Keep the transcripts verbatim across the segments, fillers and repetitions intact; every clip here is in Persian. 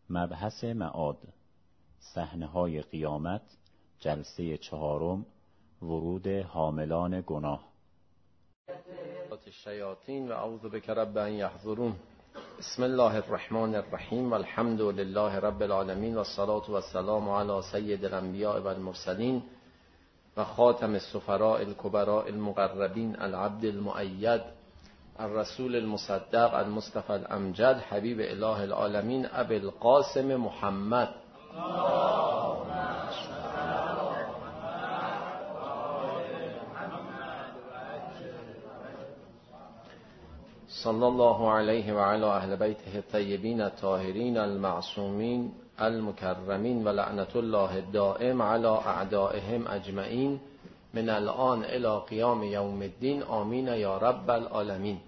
مبحث معاد، صحنه‌های قیامت، جلسه چهارم، ورود حاملان گناه. الشیاطین و اعوذ بک رب ان یحضرون. بسم الله الرحمن الرحیم والحمد لله رب العالمین والصلاة والسلام علی سید الانبیاء والمرسلین و خاتم السفراء الکبراء المقربین العبد المؤید الرسول المصدق المصطفى الامجد حبیب اله العالمین ابی القاسم محمد صلی الله علیه و علی اهل بیته الطیبین الطاهرین المعصومین المکرمین و لعنت الله الدائم علی اعدائهم اجمعین من الان الی قیام یوم الدین آمین یا رب العالمین.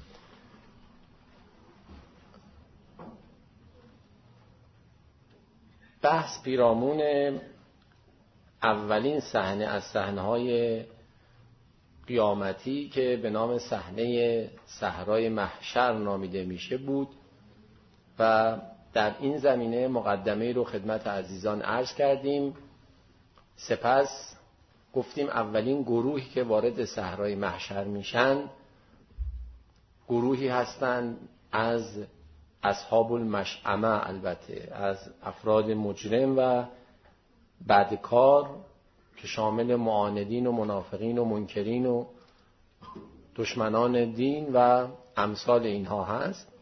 بحث پیرامون اولین صحنه از صحنه‌های قیامتی که به نام صحنه صحرای محشر نامیده میشه بود و در این زمینه مقدمه رو خدمت عزیزان عرض کردیم. سپس گفتیم اولین گروهی که وارد صحرای محشر میشن گروهی هستند از اصحاب المشأمه، البته از افراد مجرم و بدکار که شامل معاندین و منافقین و منکرین و دشمنان دین و امثال اینها هست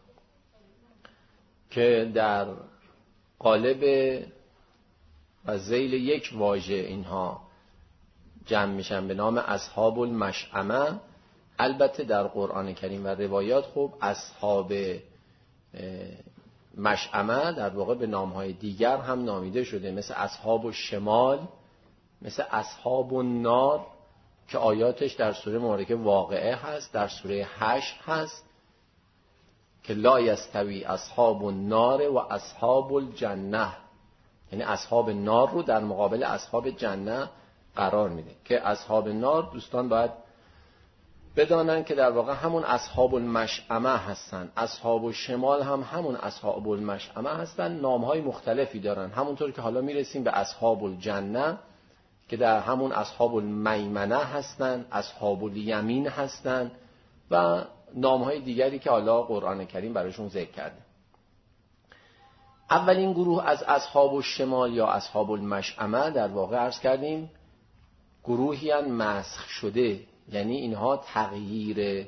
که در قالب و ذیل یک واژه اینها جمع میشن به نام اصحاب المشأمه. البته در قرآن کریم و روایات خب اصحاب مشأمه در واقع به نامهای دیگر هم نامیده شده، مثل اصحاب الشمال، مثل اصحاب النار که آیاتش در سوره مبارکه واقعه هست، در سوره حشر هست که لا یستوی اصحاب النار و اصحاب الجنه، یعنی اصحاب نار رو در مقابل اصحاب جنه قرار میده که اصحاب نار دوستان باید بدانن که در واقع همون اصحاب المشأمه هستن. اصحاب الشمال هم همون اصحاب المشأمه هستن، نامهای مختلفی دارن، همونطور که حالا میرسیم به اصحاب الجنه که در همون اصحاب المیمنه هستن، اصحاب الیمین هستن و نامهای دیگری که حالا قرآن کریم براشون ذکر کرده. اولین گروه از اصحاب الشمال یا اصحاب المشأمه در واقع عرض کردیم گروهی ان مسخ شده، یعنی اینها تغییر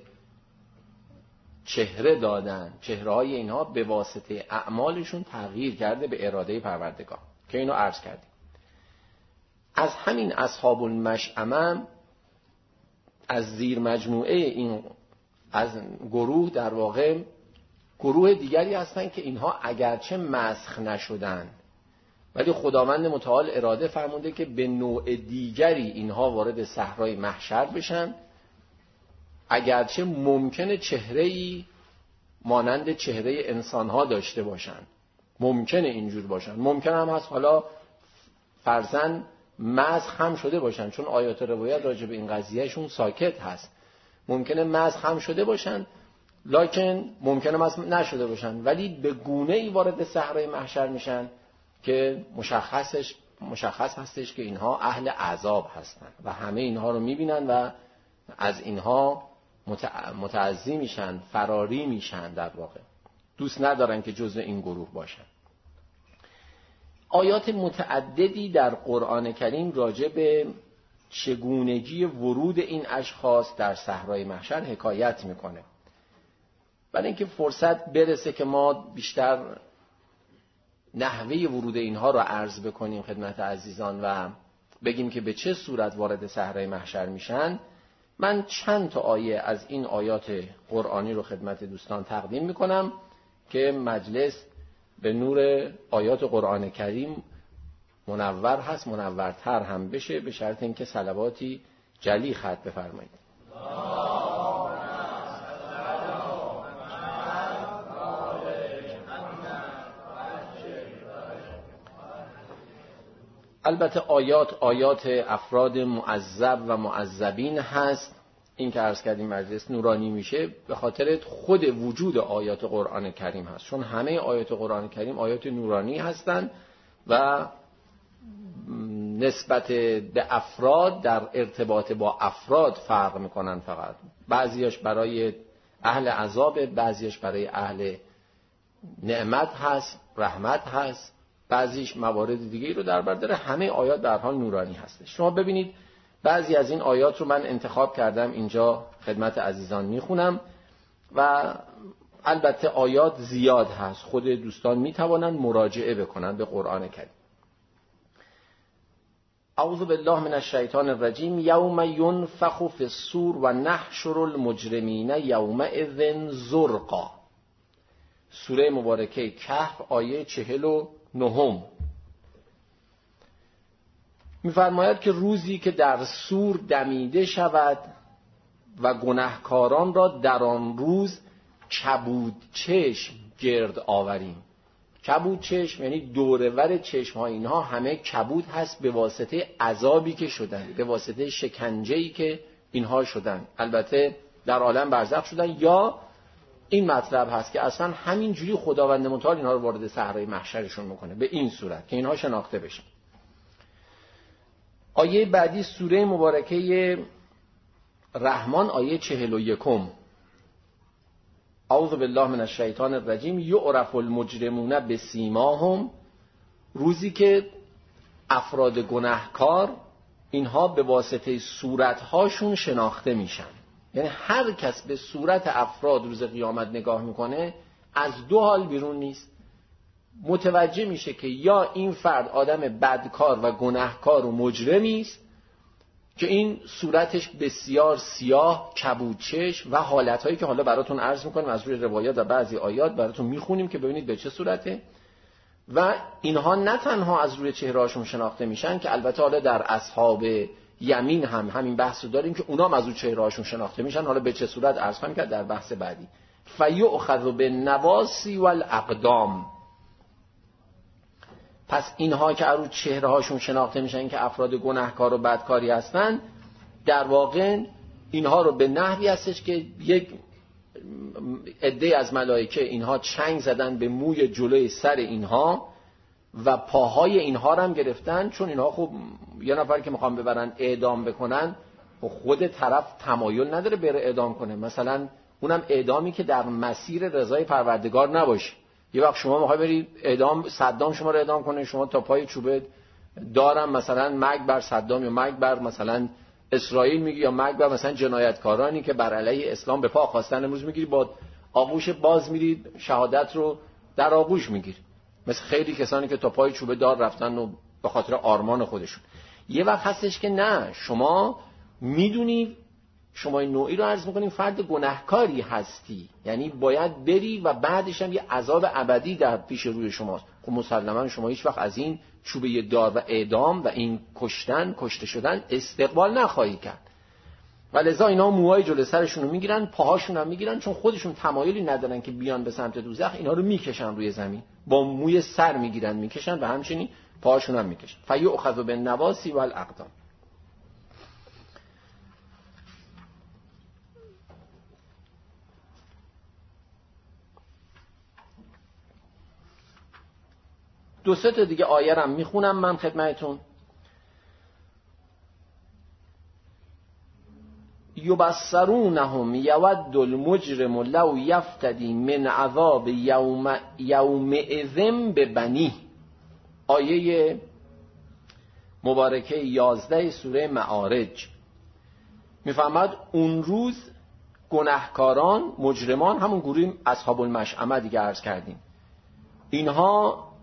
چهره دادن، چهره‌های اینها به واسطه اعمالشون تغییر کرده به اراده پروردگار که اینو عرض کردیم. از همین اصحاب المشأمه از زیر مجموعه این از گروه در واقع گروه دیگری هستن که اینها اگرچه مسخ نشدن ولی خداوند متعال اراده فرموده که به نوع دیگری اینها وارد صحرای محشر بشن، اگرچه ممکنه چهره‌ای مانند چهره انسان‌ها داشته باشن، ممکنه اینجور باشن، ممکنه هم هست حالا فرضاً مسخ هم شده باشن، چون آیات روایت راجع به این قضیهشون ساکت هست، ممکنه مسخ هم شده باشن لکن ممکنه مسخ نشده باشن، ولی به گونه‌ای وارد صحرای محشر میشن که مشخصش مشخص هستش که اینها اهل عذاب هستن و همه اینها رو میبینن و از اینها متعزی میشن، فراری میشن، در واقع دوست ندارن که جزء این گروه باشن. آیات متعددی در قرآن کریم راجع به چگونگی ورود این اشخاص در صحرای محشر حکایت میکنه. برای اینکه فرصت برسه که ما بیشتر نحوه ورود اینها رو عرض بکنیم خدمت عزیزان و بگیم که به چه صورت وارد صحرای محشر میشن، من چند تا آیه از این آیات قرآنی رو خدمت دوستان تقدیم میکنم که مجلس به نور آیات قرآن کریم منور هست، منورتر هم بشه، به شرط اینکه صلواتی جلی ختم بفرمایید. البته آیات آیات افراد معذب و معذبین هست. این که عرض کردیم مجلس نورانی میشه به خاطر خود وجود آیات قرآن کریم هست، چون همه آیات قرآن کریم آیات نورانی هستند و نسبت به افراد در ارتباط با افراد فرق میکنن. فقط بعضیاش برای اهل عذاب، بعضیش برای اهل نعمت هست، رحمت هست، بعضیش موارد دیگه رو در بر داره. همه آیات در حال نورانی هست. شما ببینید بعضی از این آیات رو من انتخاب کردم اینجا خدمت عزیزان میخونم و البته آیات زیاد هست، خود دوستان میتوانند مراجعه بکنن به قرآن کریم. اعوذ بالله من الشیطان الرجیم. یوم ینفخ فی الصور و نحشر المجرمین یومئذ زرقا. سوره مبارکه کهف آیه چهل و نهم می‌فرماید که روزی که در صور دمیده شود و گناهکاران را در آن روز کبود چشم گرد آوریم. کبود چشم یعنی دورور چشم ها اینها همه کبود هست به واسطه عذابی که شدن، به واسطه شکنجه‌ای که اینها شدن. البته در عالم برزخ شدن، یا این مطلب هست که اصلا همین جوری خداوند متعال اینها رو وارد صحرای محشرشون میکنه به این صورت که اینها شناخته بشن. آیه بعدی سوره مبارکه رحمان آیه چهل و یکم. اعوذ بالله من الشیطان الرجیم. یعرف المجرمون بسیماهم. روزی که افراد گناهکار اینها به واسطه صورتهاشون شناخته میشن. یعنی هر کس به صورت افراد روز قیامت نگاه میکنه از دو حال بیرون نیست. متوجه میشه که یا این فرد آدم بدکار و گناهکار و مجرمی است که این صورتش بسیار سیاه، کبودچش و حالتهایی که حالا براتون عرض میکنیم از روی روایات و بعضی آیات براتون میخونیم که ببینید به چه صورته. و اینها نه تنها از روی چهرهاشون شناخته میشن که البته حالا در اصحاب یمین هم همین بحث رو داریم که اونا هم از روی چهرهاشون شناخته میشن. حالا به چه صورت عرض خواهیم کرد در بحث بعدی. فیؤخذ بالنواصی والاقدام. پس اینها که از روی چهرهاشون شناخته میشن که افراد گناهکار و بدکاری هستن، در واقع اینها رو به نحوی هستش که یک عده از ملائکه اینها چنگ زدن به موی جلوی سر اینها و پاهای اینها رو هم گرفتن، چون اینها خب یه نفر که میخوان ببرن اعدام بکنن خود طرف تمایل نداره بره اعدام کنه، مثلا اونم اعدامی که در مسیر رضای پروردگار نباشه. یه وقت شما میخوای بری اعدام، صدام شما رو اعدام کنه، شما تا پای چوبه دارم مثلا مرگ بر صدام یا مرگ بر مثلا اسرائیل میگی یا مرگ بر مثلا جنایتکارانی که بر علیه اسلام به پا خواستن، امروز میگیری با آغوش باز میری شهادت رو در آغوش میگیری، مثل خیلی کسانی که تا پای چوبه دار رفتن و به خاطر آرمان خودشون. یه وقت هستش که نه، شما میدونی شما این نوعی رو عرض میکنیم فرد گناهکاری هستی، یعنی باید بری و بعدش هم یه عذاب ابدی در پیش روی شماست. خب مسلما شما هیچ وقت از این چوبه دار و اعدام و این کشتن کشته شدن استقبال نخواهی کرد. و لذا اینا موهای جلوی سرشون رو میگیرن، پاهاشون هم میگیرن، چون خودشون تمایلی ندارن که بیان به سمت دوزخ، اینا رو میکشن روی زمین، با موی سر میگیرن میکشن و همچنین پاهاشون هم میکشن. فیؤخذ بالنواصی والاقدام. دو سه تا دیگه آیه رو میخونم من خدمتتون. یبصرونهم یود المجرم لو یفتدی من عذاب یوم یومئذ ببنیه. آیه مبارکه یازده سوره معارج میفهمد اون روز گناهکاران، مجرمان، همون گروه اصحاب المشأمه دیگه عرض کردیم، اینها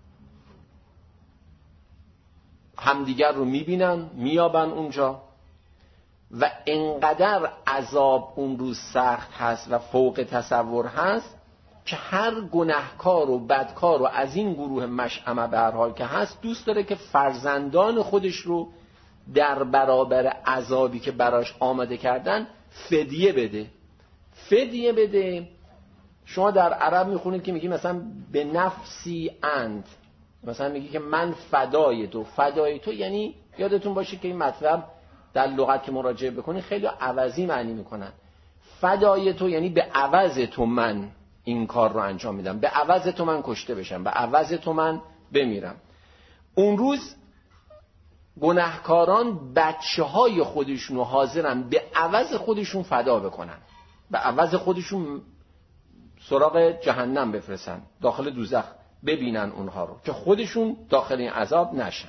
همدیگر رو میبینن، میابن اونجا و انقدر عذاب اون روز سخت هست و فوق تصور هست که هر گناهکار و بدکار و از این گروه مشأمه به هر حال که هست دوست داره که فرزندان خودش رو در برابر عذابی که براش آماده کردن فدیه بده. فدیه بده شما در عرب میخونید که میگی مثلا به نفسی انت، مثلا میگی که من فدای تو. فدای تو یعنی یادتون باشه که این مطلب در لغت که مراجعه بکنی خیلی عوضی معنی میکنن. فدای تو یعنی به عوض تو من این کار رو انجام میدم، به عوض تو من کشته بشم، به عوض تو من بمیرم. اون روز گناهکاران بچه های خودشون رو حاضرن به عوض خودشون فدا بکنن، به عوض خودشون سراغ جهنم بفرستن، داخل دوزخ ببینن اونها رو، که خودشون داخل این عذاب نشن.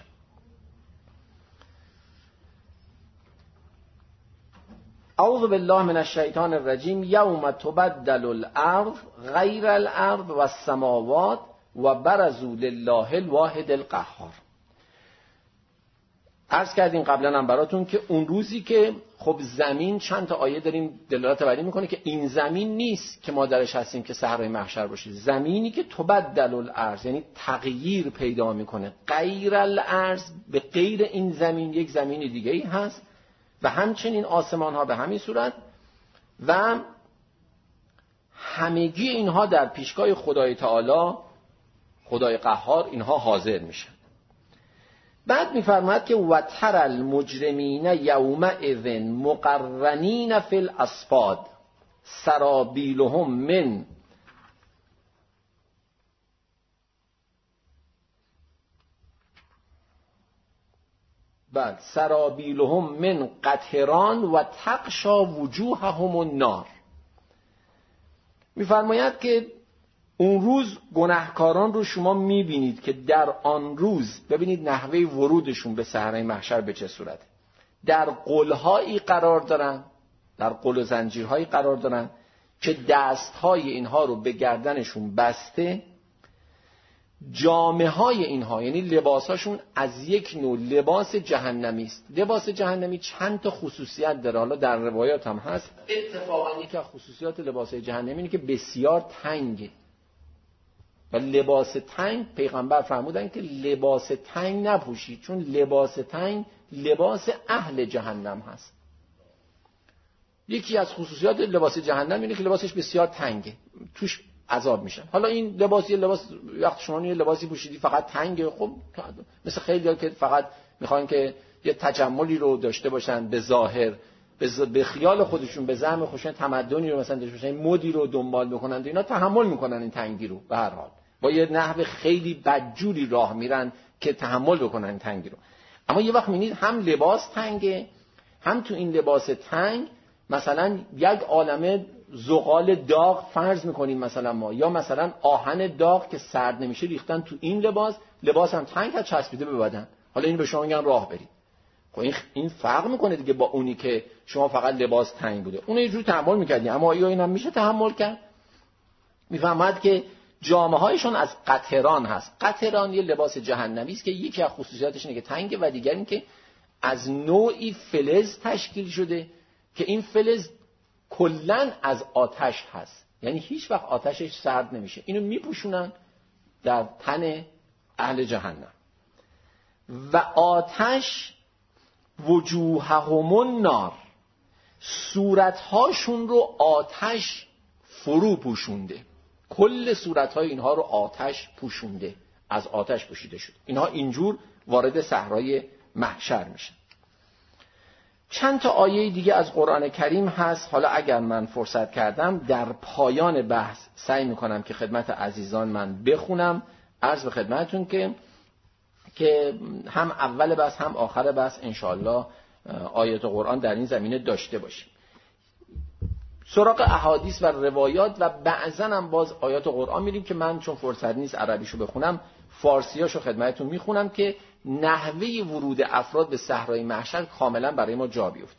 اعوذ بالله من الشیطان الرجیم. یوم تبدل الارض غیر الارض و السماوات و برزوا لله الواحد القهار. عرض کردیم قبلا هم براتون که اون روزی که خب زمین، چند تا آیه داریم دلالت بر این میکنه که این زمین نیست که ما درش هستیم که صحرای محشر باشه، زمینی که تبدل الارض یعنی تغییر پیدا میکنه، غیر الارض به غیر این زمین یک زمین دیگه ای هست و همچنین آسمان ها به همین صورت و همگی اینها در پیشگاه خدای تعالی، خدای قهار، اینها حاضر میشن. بعد میفرماید که وتر المجرمین یومئذ مقرنین فی الاصفاد سرابیلهم من بعد سرابیلهم من قطران و تغشا وجوههم النار. میفرماید که اون روز گناهکاران رو شما میبینید که در آن روز، ببینید نحوه ورودشون به صحرای محشر به چه صورته، در قلهایی قرار دارن، در قل و زنجیرهایی قرار دارن که دستهای اینها رو به گردنشون بسته، جامه های اینها یعنی لباساشون از یک نوع لباس جهنمی است. لباس جهنمی چند تا خصوصیت داره، حالا در روایات هم هست. اتفاقا یکی از خصوصیات لباس جهنمی اینه که بسیار تنگه و لباس تنگ، پیغمبر فرمودن که لباس تنگ نپوشید، چون لباس تنگ لباس اهل جهنم هست. یکی از خصوصیات لباس جهنم اینه که لباسش بسیار تنگه، توش عذاب میشن. حالا این لباس یه لباس، وقت شما یه لباسی پوشیدی فقط تنگه، خب مثل خیلی‌ها که فقط میخوان که یه تجملی رو داشته باشن به ظاهر، به خیال خودشون، به زعم خودشون تمدنی رو مثلا داشته باشن، مدی رو دنبال بکنن، اینا تحمل میکنن این تنگی رو، به هر حال با یه نحو خیلی بدجوری راه میرن که تحمل بکنن این تنگی رو. اما یه وقت میبینید هم لباس تنگه، هم تو این لباس تنگ مثلا یک عالمه زغال داغ فرض میکنیم مثلا ما، یا مثلا آهن داغ که سرد نمیشه ریختن تو این لباس، لباس هم تنگ هست چسبیده به بدن. حالا این به شما میگن راه برید. خب این این فرق میکنه دیگه با اونی که شما فقط لباس تنگ بوده، اون یه جور تحمل میکردی، اما آیا اینم میشه تحمل کرد؟ میفهمد که جامه هایشون از قطران هست. قطران یه لباس جهنمی است که یکی از خصوصیاتش اینه که تنگه و دیگر این که از نوعی فلز تشکیل شده که این فلز کلن از آتش هست، یعنی هیچ وقت آتشش سرد نمیشه. اینو میپوشونن در تن اهل جهنم. و آتش وجوههم النار، صورتهاشون رو آتش فرو پوشونده، کل صورتهای اینها رو آتش پوشونده، از آتش پوشیده شد. اینها اینجور وارد صحرای محشر میشن. چند تا آیه دیگه از قرآن کریم هست، حالا اگر من فرصت کردم در پایان بحث سعی میکنم که خدمت عزیزان من بخونم. عرض به خدمتون که که هم اول بحث هم آخر بحث انشاءالله آیات قرآن در این زمینه داشته باشیم. سراغ احادیث و روایات و بعضا هم باز آیات قرآن میریم که من چون فرصت نیست عربیشو بخونم، فارسیاشو خدمتتون میخونم که نحوه ورود افراد به صحرای محشر کاملا برای ما جا بیفته.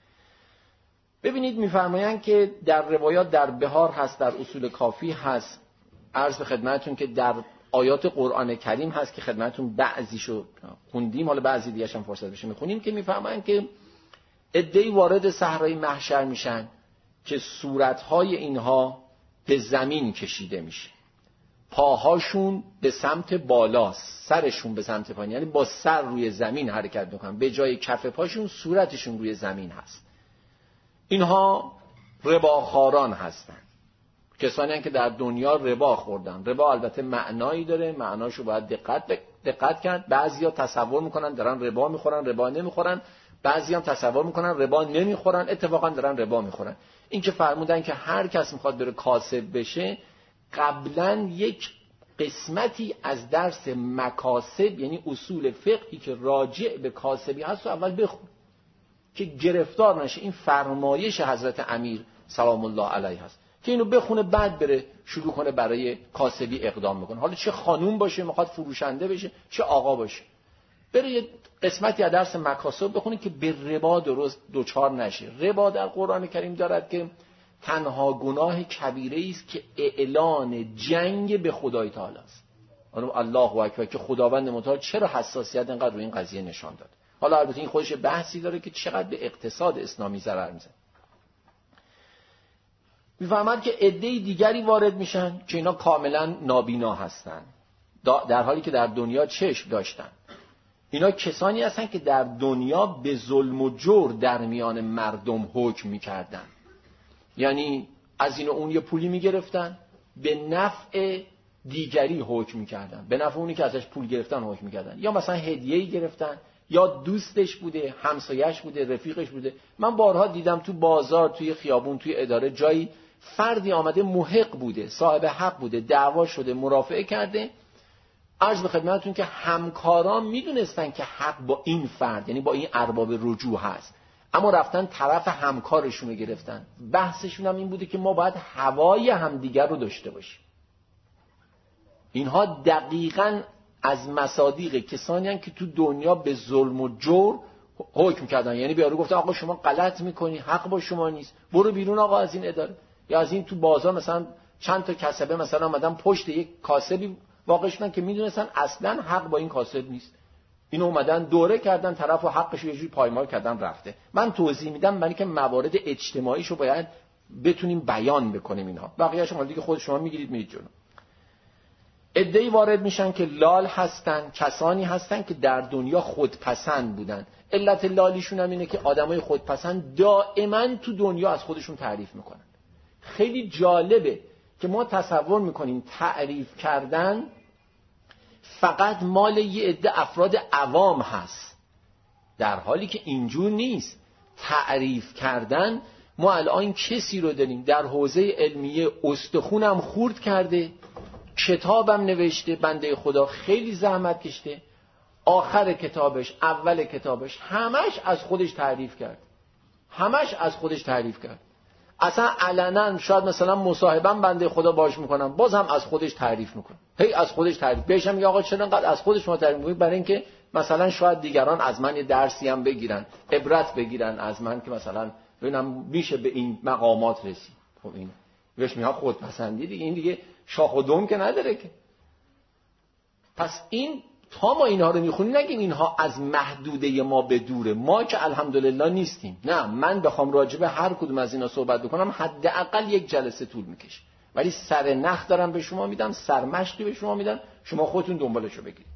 ببینید میفرمایند که در روایات در بهار هست، در اصول کافی هست، عرض به خدمتتون که در آیات قرآن کریم هست که خدمتتون بعضیشو خوندیم، حالا بعضی دیگه‌اش هم فرصت بشه میخونیم، که میفرمایند که عده‌ای وارد صحرای محشر میشن که صورتهای اینها به زمین کشیده میشه، پاهاشون به سمت بالاست، سرشون به سمت پایین، یعنی با سر روی زمین حرکت میکنن، به جای کف پاشون صورتشون روی زمین هست. اینها رباخواران هستن، کسانی هستن که در دنیا ربا خوردن. ربا البته معنایی داره، معناشو باید دقت دقت کرد. بعضیا تصور میکنن دارن ربا میخورن، ربا نمیخورن. بعضی هم تصور میکنن ربا نمیخورن، اتفاقا دارن ربا میخورن. این که فرمودن که هر کس میخواد بره کاسب بشه، قبلا یک قسمتی از درس مکاسب، یعنی اصول فقهی که راجع به کاسبی هست، رو اول بخون که گرفتار نشه. این فرمایش حضرت امیر سلام الله علیه هست که اینو بخونه، بعد بره شروع کنه برای کاسبی اقدام میکنه. حالا چه خانوم باشه میخواد فروشنده بشه، چه آقا باشه، بره یه قسمتی از درس مکاسب بخونه که به ربا درست دوچار نشه. ربا در قرآن کریم دارد که تنها گناه کبیره است که اعلان جنگ به خدای تعالی است. الله اکبر، که خداوند متعال چرا حساسیت اینقدر روی این قضیه نشان داد. حالا البته این خودش بحثی داره که چقدر به اقتصاد اسلامی ضرر میزنه. میفهمد که عده دیگری وارد میشن که اینا کاملا نابینا هستن، در حالی که در دنیا چشم داشتن. اینا کسانی هستن که در دنیا به ظلم و جور در میان مردم حکم میکردن. یعنی از این و اون یه پولی میگرفتن، به نفع دیگری حکم میکردن، به نفع اونی که ازش پول گرفتن حکم میکردن. یا مثلا هدیه‌ای گرفتن، یا دوستش بوده، همسایه‌اش بوده، رفیقش بوده. من بارها دیدم تو بازار، توی خیابون، توی اداره، جایی فردی آمده محق بوده، صاحب حق بوده، دعوا شده، مرافعه کرده. عرض به خدمتتون که همکاران میدونستن که حق با این فرد، یعنی با این ارباب رجوع هست، اما رفتن طرف همکارشون رو گرفتن. بحثشون هم این بوده که ما باید هوای همدیگر رو داشته باشیم. اینها دقیقاً از مصادیق کسانی هستند که تو دنیا به ظلم و جور حکم کردن. یعنی بیارو گفتن آقا شما غلط میکنی، حق با شما نیست، برو بیرون آقا از این اداره. یا از این تو بازار مثلا چند تا کسبه مثلا اومدن پشت یک کاسبی واقع شدن که میدونستن اصلا حق با این کاسب نیست، اینو اومدن دوره کردن، طرفو حقش رو یه جوری پایمال کردن رفته. من توضیح میدم برای که موارد اجتماعیشو باید بتونیم بیان بکنیم. اینها بقیه شما دیگه خود شما میگیرید میرید جلو. عده‌ای وارد میشن که لال هستن، کسانی هستن که در دنیا خودپسند بودن. علت لالیشون هم اینه که آدمای خودپسند دائما تو دنیا از خودشون تعریف میکنن. خیلی جالبه که ما تصور میکنیم تعریف کردن فقط مال یه عده افراد عوام هست، در حالی که اینجور نیست. تعریف کردن، ما الان کسی رو داریم در حوزه علمیه استخونم خورد کرده، کتابم نوشته، بنده خدا خیلی زحمت کشته، آخر کتابش، اول کتابش همش از خودش تعریف کرد، همش از خودش تعریف کرد. اصلا علنا شاید مثلا مصاحبم بنده خدا باش میکنم، باز هم از خودش تعریف میکنه، هی از خودش تعریف. بهشم میگه آقا چرا انقدر از خودش ما تعریف میکنی؟ برای اینکه مثلا شاید دیگران از من یه درسی هم بگیرن، عبرت بگیرن از من که مثلا ببینم میشه به این مقامات رسید. خب این بهش میگه خودپسندی دیگه، این دیگه شاخ و دم که نداره که. پس این تا ما اینها رو میخونیم نگیم اینها از محدوده ما به دوره، ما که الحمدلله نیستیم. نه، من بخوام راجع به هر کدوم از اینا صحبت بکنم حداقل یک جلسه طول میکشه، ولی سر نخ دارم به شما میدم، سرمشقی به شما میدم، شما خودتون دنبالشو بگیرید.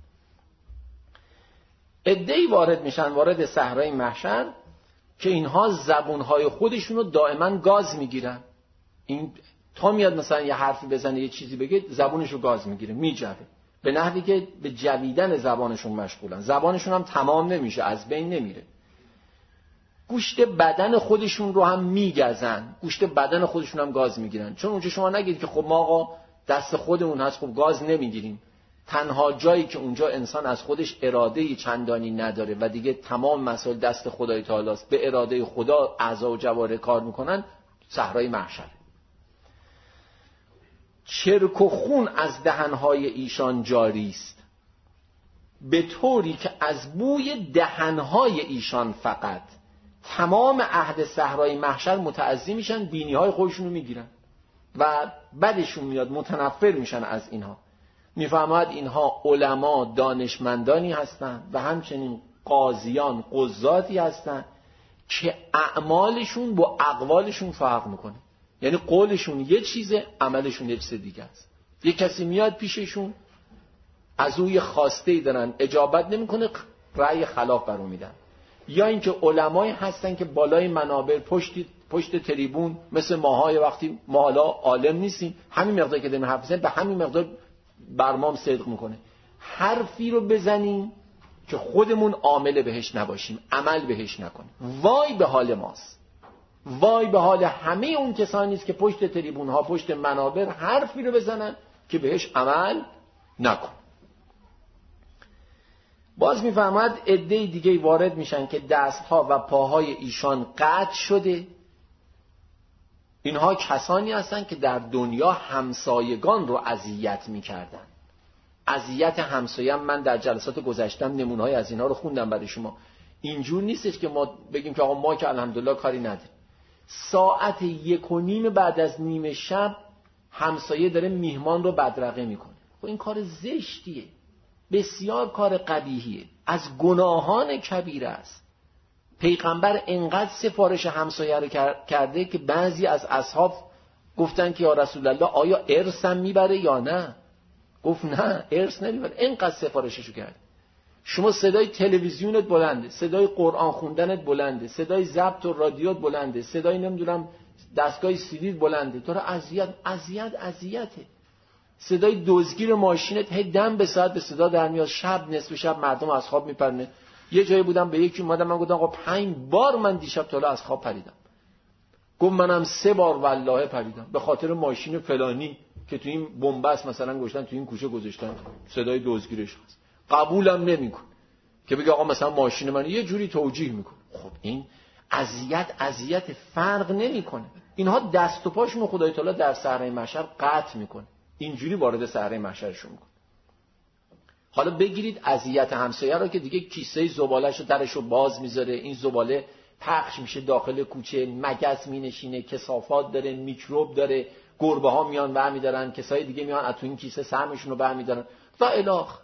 عده‌ای وارد میشن، وارد صحرای محشر، که اینها زبونهای خودشون رو دائما گاز میگیرن. این تا میاد مثلا یه حرفی بزنه، یه چیزی بگه، زبونش رو گاز میگیره، میجره، به نحوی که به جویدن زبانشون مشغولن. زبانشون هم تمام نمیشه، از بین نمیره. گوشت بدن خودشون رو هم میگزن، گوشت بدن خودشون هم گاز میگیرن. چون اونجا شما نگید که خب ما آقا دست خودمون هست، خب گاز نمیگیریم. تنها جایی که اونجا انسان از خودش اراده چندانی نداره و دیگه تمام مسائل دست خدای تعالی است، به اراده خدا اعضا و جوارح کار میکنن، صحرای محشر. چرک و خون از دهنهای ایشان جاری است، به طوری که از بوی دهنهای ایشان فقط تمام اهل صحرای محشر متعظی میشن، بینیهای خودشون رو میگیرن و بدشون میاد، متنفر میشن از اینها. میفهمد اینها علما دانشمندانی هستند و همچنین قاضیان قضاتی هستند که اعمالشون با اقوالشون فرق میکنه. یعنی قولشون یه چیزه، عملشون یه چیز دیگه است. یه کسی میاد پیششون، از اوی خواسته دارن، اجابت نمیکنه، رأی خلاف بر اون میدن. یا اینکه علمایی هستن که بالای منابر، پشت پشت تریبون، مثل ماهای وقتی ما حالا عالم نیستیم، همین مقدار که داریم حرف بزنیم به همین مقدار برمام صدق میکنه. حرفی رو بزنیم که خودمون عامل بهش نباشیم، عمل بهش نکنیم. وای به حال ماست، وای به حال همه اون کسانی است که پشت تریبون ها، پشت منابر حرفی رو بزنن که بهش عمل نکن. باز میفهمد عده دیگه وارد میشن که دستها و پاهای ایشان قطع شده. اینها کسانی هستن که در دنیا همسایگان رو اذیت میکردن. اذیت همسایه من در جلسات گذشتم نمونه‌های از اینها رو خوندم برای شما. اینجور نیستش که ما بگیم که آقا ما که الحمدلله کاری نداریم. ساعت یک و نیم بعد از نیمه شب همسایه داره میهمان رو بدرقه میکنه. خب این کار زشتیه، بسیار کار قبیحیه، از گناهان کبیره است. پیغمبر انقدر سفارش همسایه رو کرده که بعضی از اصحاب گفتن که یا رسول الله آیا ارثم میبره یا نه؟ گفت نه، ارث نمیبره. انقدر سفارششو کرد. شما صدای تلویزیونت بلنده، صدای قرآن خوندنت بلنده، صدای ضبط و رادیوت بلنده، صدای نمیدونم دستگاه سیدیت بلنده، تو رو اذیت اذیت اذیته. صدای دزدگیر ماشینت هی دم به ساعت به صدا در میاد، شب نصف شب مردم از خواب میپرنه. یه جایی بودم به یکی اومدم، من گفتم آقا پنج بار من دیشب تا حالا از خواب پریدم. گفت منم سه بار والله پریدم به خاطر ماشین فلانی که تو این بنبست مثلا گذاشتن، تو این کوچه گذاشتن، صدای دزدگیرش هست. قبولم نمیکن که بگه آقا مثلا ماشین من یه جوری توجیه میکن. خب این اذیت اذیت فرق نمیکنه. اینها دست و پاشون خدای تعالی در صحرای محشر قطع میکنه، اینجوری وارد صحرای محشرشون میکنه. حالا بگیرید اذیت همسایه رو که دیگه کیسه زباله‌شو درشو باز میذاره، این زباله پخش میشه داخل کوچه، مگس مینشینه، کثافات داره، میکروب داره، گربه ها میان برمیدارن، کسای دیگه میان از تو این کیسه سهمشون رو برمیدارن و الاخ.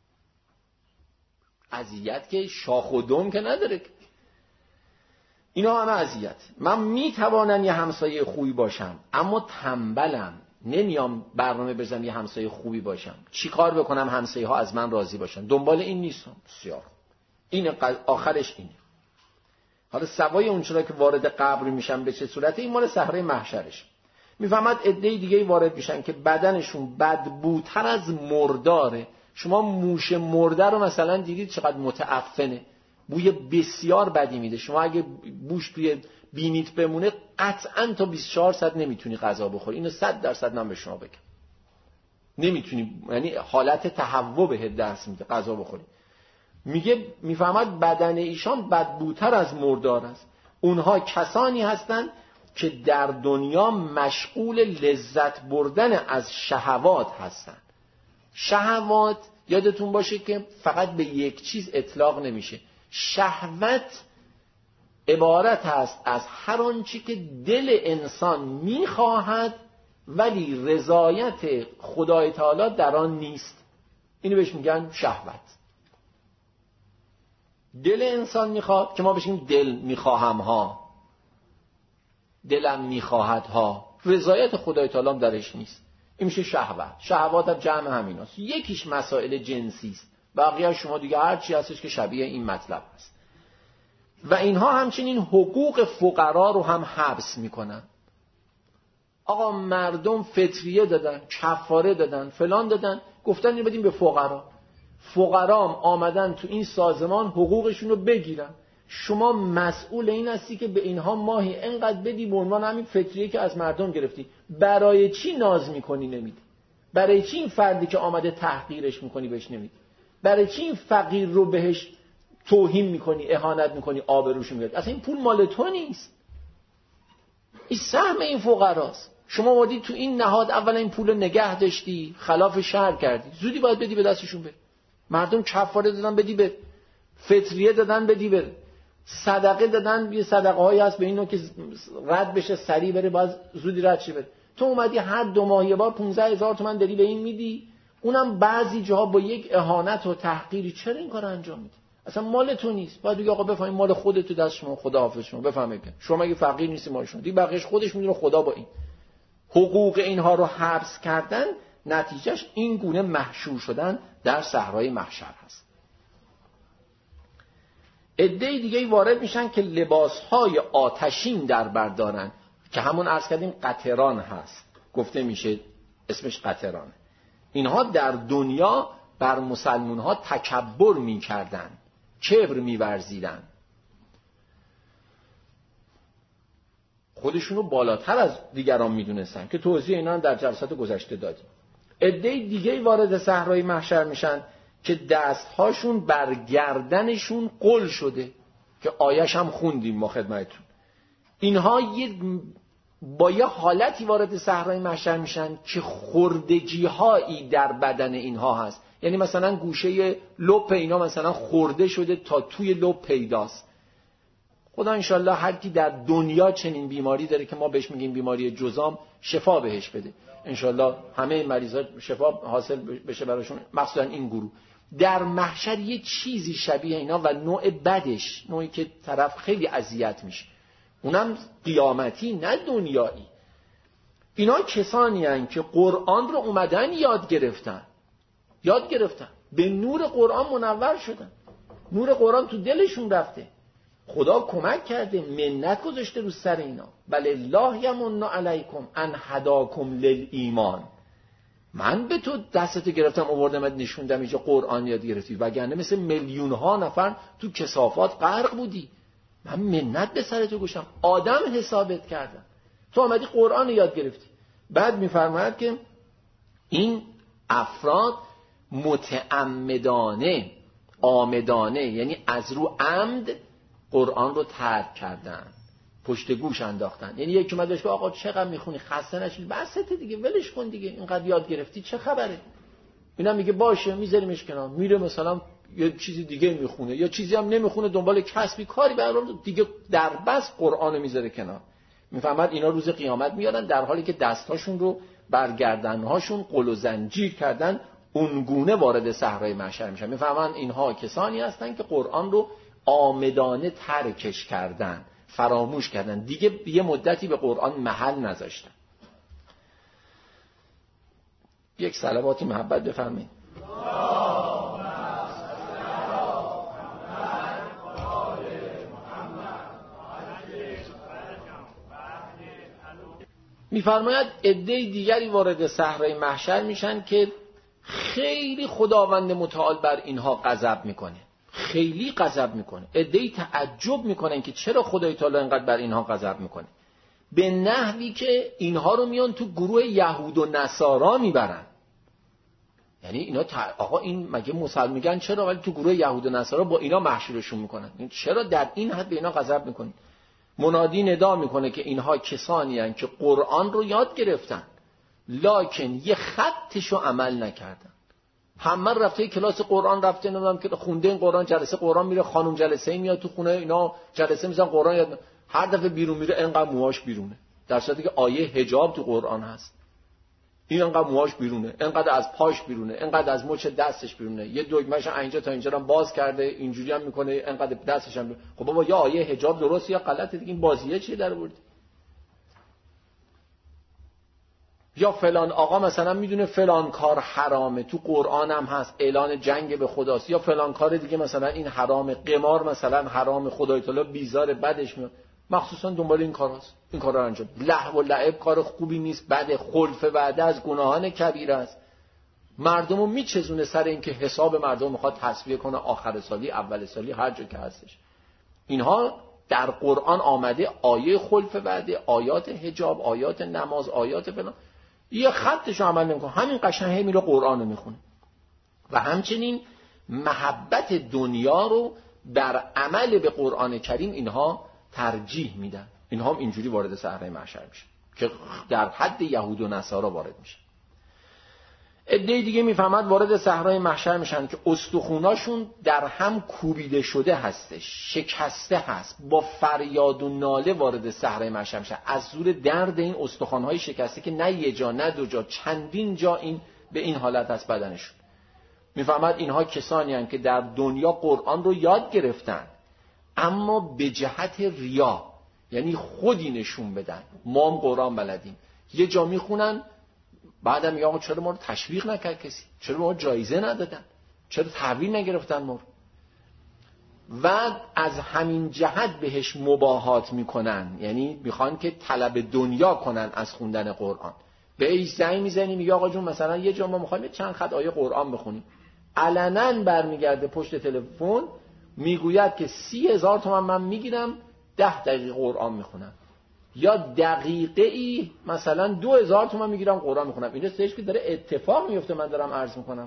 اذیت که شاخ و دم که نداره. اینا همه اذیت. من میتوانم یه همسایه خوبی باشم اما تنبلم، نمیام برنامه بزنم یه همسایه خوبی باشم. چی کار بکنم همسایه ها از من راضی باشن؟ دنبال این نیستم. بسیار این آخرش اینه. حالا سوای اون چرا که وارد قبر میشن به چه صورته، این مال صحرای محشرش. میفهمد عده دیگه وارد میشن که بدنشون بدبوتر از مرداره. شما موش مرده رو مثلا دیدید چقدر متعفنه، بوی بسیار بدی میده. شما اگه بوش توی بینیت بمونه قطعا تا بیست و چهار ساعت نمیتونی غذا بخوری. اینو صد درصد من به شما بگم نمیتونی، یعنی حالت تهوع بهت دست میده غذا بخوری. میگه میفهمد بدن ایشان بدبوتر از مردار است. اونها کسانی هستند که در دنیا مشغول لذت بردن از شهوات هستند. شهوات یادتون باشه که فقط به یک چیز اطلاق نمیشه. شهوت عبارت است از هر آنچه که دل انسان میخواهد ولی رضایت خدای تعالی در آن نیست. اینو بهش میگن شهوت. دل انسان میخواد که ما بشیم دل میخواهم ها، دلم میخواهد ها، رضایت خدای تعالی هم درش نیست. این میشه شهوت. شهوات هم جمع همیناست. یکیش مسائل جنسی است، بقیه شما دیگه هر چی هستش که شبیه این مطلب است. و اینها همچنین حقوق فقرا رو هم حبس میکنن. آقا مردم فطریه دادن، کفاره دادن، فلان دادن، گفتن اینو بدیم به فقرا. فقرا هم آمدن تو این سازمان حقوقشون رو بگیرن. شما مسئول این هستی که به اینها ماهی اینقدر بدی به عنوان همین فطریه که از مردم گرفتی. برای چی ناز میکنی نمیدی؟ برای چی این فردی که آمده تحقیرش میکنی بهش نمیدی؟ برای چی این فقیر رو بهش توهین میکنی، اهانت میکنی، آبروش میاد؟ اصلا این پول مال تو نیست، این سهم این فقراست. شما وادی تو این نهاد اولا این پول نگه داشتی، خلاف شرع کردی، زودی باید بدی به دستشون بره. مردم کفاره دادن بدی بره، فطریه دادن بدی بره، صدقه دادن، یه صدقه هایی هست به اینو که رد بشه سریع بره، باز زودی رد شه بره. تو اومدی هر دو ماه یه بار پانزده هزار تومان داری به این میدی، اونم بعضی جاها با یک اهانت و تحقیری. چرا این کار انجام میدی؟ اصلا مال تو نیست. باید دیگه آقا بفهمید مال خودت تو دست شما، خداحافظ شما بفهمید شما اگه فقیر نیستی مال شما، دیگه بقیه‌اش خودش میدونه. خدا با این حقوق اینها رو حبس کردن، نتیجهش این گونه محشور شدن در صحرای محشر هست. عده دیگه وارد میشن که لباسهای آتشین در بر دارن که همون عرض کردیم قطران هست، گفته میشه اسمش قطرانه. اینها در دنیا بر مسلمون ها تکبر می کردن، کبر می ورزیدن، خودشونو بالاتر از دیگران می دونستن که توضیح اینا در جلسات گذشته دادیم. عده دیگه وارد صحرای محشر میشن که دستهاشون بر گردنشون قل شده که آیش هم خوندیم ما خدمتتون. اینها یه با یه حالتی وارد صحرای محشر میشن که خردگی‌هایی در بدن اینها هست، یعنی مثلا گوشه لپ اینا مثلا خورده شده تا توی لپ پیداست. خدا انشالله هر کی در دنیا چنین بیماری داره که ما بهش میگیم بیماری جذام، شفا بهش بده انشالله، همه مریضا شفا حاصل بشه براشون، مخصوصا این گروه. در محشر یه چیزی شبیه اینا و نوع بدش، نوعی که طرف خیلی اذیت میشه، اونم قیامتی نه دنیایی. اینا کسانی هستند که قرآن رو اومدن یاد گرفتن یاد گرفتن به نور قرآن منور شدن، نور قرآن تو دلشون رفته، خدا کمک کرده، منت گذاشته رو سر اینا. بل الله یمن علیکم ان هداکم للایمان، من به تو دستت گرفتم آوردمت نشوندم اینجا قرآن یاد گرفتی، وگرنه مثل میلیون ها نفر تو کثافات غرق بودی. من منت به سر تو گوشم، آدم حسابت کردم، تو آمدی قرآن یاد گرفتی. بعد میفرماید که این افراد متعمدانه آمدانه، یعنی از رو عمد قرآن رو ترک کردن، پشت گوش انداختن. یعنی یکی اومد بهش گفت آقا چقدر میخونی، خسته نشی، بسته دیگه، ولش کن دیگه، اینقدر یاد گرفتی چه خبره. اینا میگه باشه میذاریمش کنار، میره مثلا یه چیزی دیگه میخونه، یا چیزی هم نمیخونه، دنبال کسبی کاری برام دیگه، در بس قرآن میذاره کنار. میفهمد اینا روز قیامت میادن در حالی که دستاشون رو بر گردنهاشون قل و زنجیر کردن، اونگونه وارد صحرای محشر میشن. میفهمن اینها کسانی هستن که قرآن رو آمدانه ترکش کردن، فراموش کردن، دیگه یه مدتی به قرآن محل نذاشتن. یک صلواتی محبت بفرمایید. میفرماید عده دیگری وارد صحرای محشر میشن که خیلی خداوند متعال بر اینها غضب میکنه، خیلی غضب میکنه. عده‌ای تعجب میکنن که چرا خدای تعالی اینقدر بر اینها غضب میکنه، به نحوی که اینها رو میان تو گروه یهود و نصارا میبرن. یعنی اینا ت... آقا این مگه مسلمان میگن چرا، ولی تو گروه یهود و نصارا با اینا محشورشون میکنن، این چرا در این حد به اینا غضب میکنین؟ منادی ندا میکنه که اینها کسانی هستند که قرآن رو یاد گرفتن لکن یه خطشو عمل نکردن. همه رفته کلاس قرآن رفته، نمیدونم که خونده این قرآن، جلسه قرآن میره، خانم جلسه میاد تو خونه اینا جلسه میزن قرآن یاد، هر دفعه بیرون میره انقدر موهاش بیرونه، در صورتی که آیه حجاب تو قرآن هست. این انقدر موهاش بیرونه، انقدر از پاش بیرونه، انقدر از مچ دستش بیرونه، یه دگمه‌ش اینجا تا اینجا هم باز کرده، اینجوری هم میکنه، انقدر دستش هم بیرونه. خب بابا یا آیه حجاب درست یا غلطه دیگه، این بازیه چیه در آوردی؟ یا فلان آقا مثلا میدونه فلان کار حرامه، تو قرآن هم هست، اعلان جنگ به خداست، یا فلان کار دیگه مثلا این حرامه، قمار مثلا حرامه، خدای تعالی بیزار، بدش میاد، مخصوصا دنبال این کاراست، این کارا رو انجام. لهو و لعب کار خوبی نیست، بده، خلف وعده از گناهان کبیره است. مردمو میچزونه سر این که حساب مردم میخواد تصفیه کنه، آخر سالی اول سالی هر جا که هستش. اینها در قرآن آمده آیه خلف وعده، آیات حجاب، آیات نماز، آیات فلان، یه خطش عمل نمیکنه، همین قشنگ میره قرآن رو میخونه. و همچنین محبت دنیا رو در عمل به قرآن کریم اینها ترجیح میدن. اینها هم اینجوری وارد صحرای محشر میشن که در حد یهود و نصارا وارد میشن. عده دیگه میفهمد وارد صحرای محشر میشن که استخوناشون در هم کوبیده شده هستش، شکسته هست، با فریاد و ناله وارد صحرای محشر میشن از زور درد این استخوان‌های شکسته که نه یه جا نه دو جا، چندین جا این به این حالت از بدنشون. میفهمد اینها کسانی هستند که در دنیا قرآن رو یاد گرفتن اما به جهت ریا، یعنی خودی نشون بدن ما هم قرآن بلدیم، یه جا میخونن بعدم میگه آقا چرا ما رو تشویق نکرد کسی، چرا ما جایزه ندادن، چرا تحویل نگرفتن ما رو، و از همین جهت بهش مباهات میکنن، یعنی میخوان که طلب دنیا کنن از خوندن قرآن. به ایش زنگ میزنی میگه آقا جون مثلا یه جا ما میخوایم چند خط آیه قرآن بخونیم، علنا برمیگرده پشت تلفن میگوید که سی هزار تومان من میگیرم ده دقیقه قرآن میخونم، یا دقیقه ای مثلا دو هزار تومان میگیرم قرآن میخونم. این سهش که داره اتفاق میفته، من دارم عرض میکنم.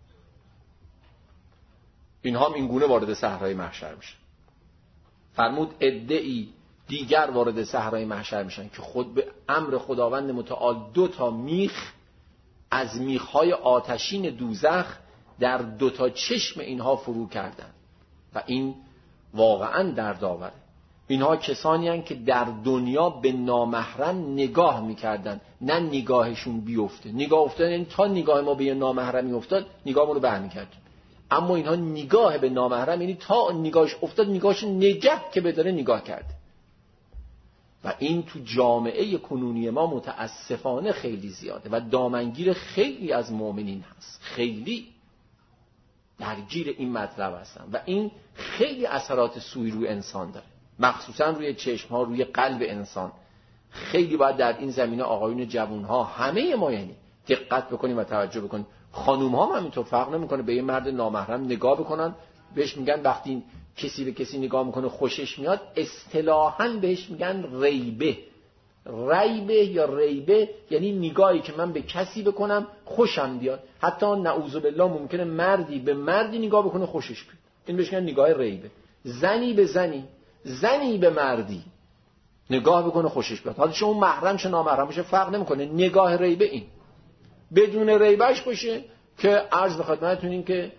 اینها هم این گونه وارد صحرای محشر میشن. فرمود عده‌ای دیگر وارد صحرای محشر میشن که خود به امر خداوند متعال دو تا میخ از میخهای آتشین دوزخ در دو تا چشم اینها فرو کردن و این واقعا دردآوره. اینها کسانی هستند که در دنیا به نامحرم نگاه میکردن، نه نگاهشون بیفته. نگاه افتاد یعنی تا نگاه ما به یه نامحرمی افتاد نگاهمون رو برمی‌کردیم، اما اینها نگاه به نامحرم یعنی تا نگاهش افتاد نگاهش نگه که بداره نگاه کرده. و این تو جامعه کنونی ما متاسفانه خیلی زیاده و دامنگیر خیلی از مؤمنین هست، خیلی درگیر این مطلب هستن و این خیلی اثرات سوی روی انسان داره، مخصوصا روی چشم ها، روی قلب انسان. خیلی باید در این زمینه آقایون جوان ها، همه ما یعنی دقت بکنیم و توجه بکنیم. خانوم ها هم همینطور فرق نمیکنه، به یه مرد نامحرم نگاه بکنن، بهش میگن وقتی کسی به کسی نگاه میکنه خوشش میاد، اصطلاحاً بهش میگن ریبه. ریبه یا ریبه یعنی نگاهی که من به کسی بکنم خوشم بیاد. حتی نعوذ بالله ممکنه مردی به مردی نگاه بکنه خوشش بیاد، این بهش میگن نگاه ریبه. زنی به زنی، زنی به مردی نگاه بکنه خوشش بیاد، حالا چه اون محرم چه نامحرم باشه فرق نمیکنه. نگاه ریبه این. بدون ریبهش باشه که عرض به خدمتتون این که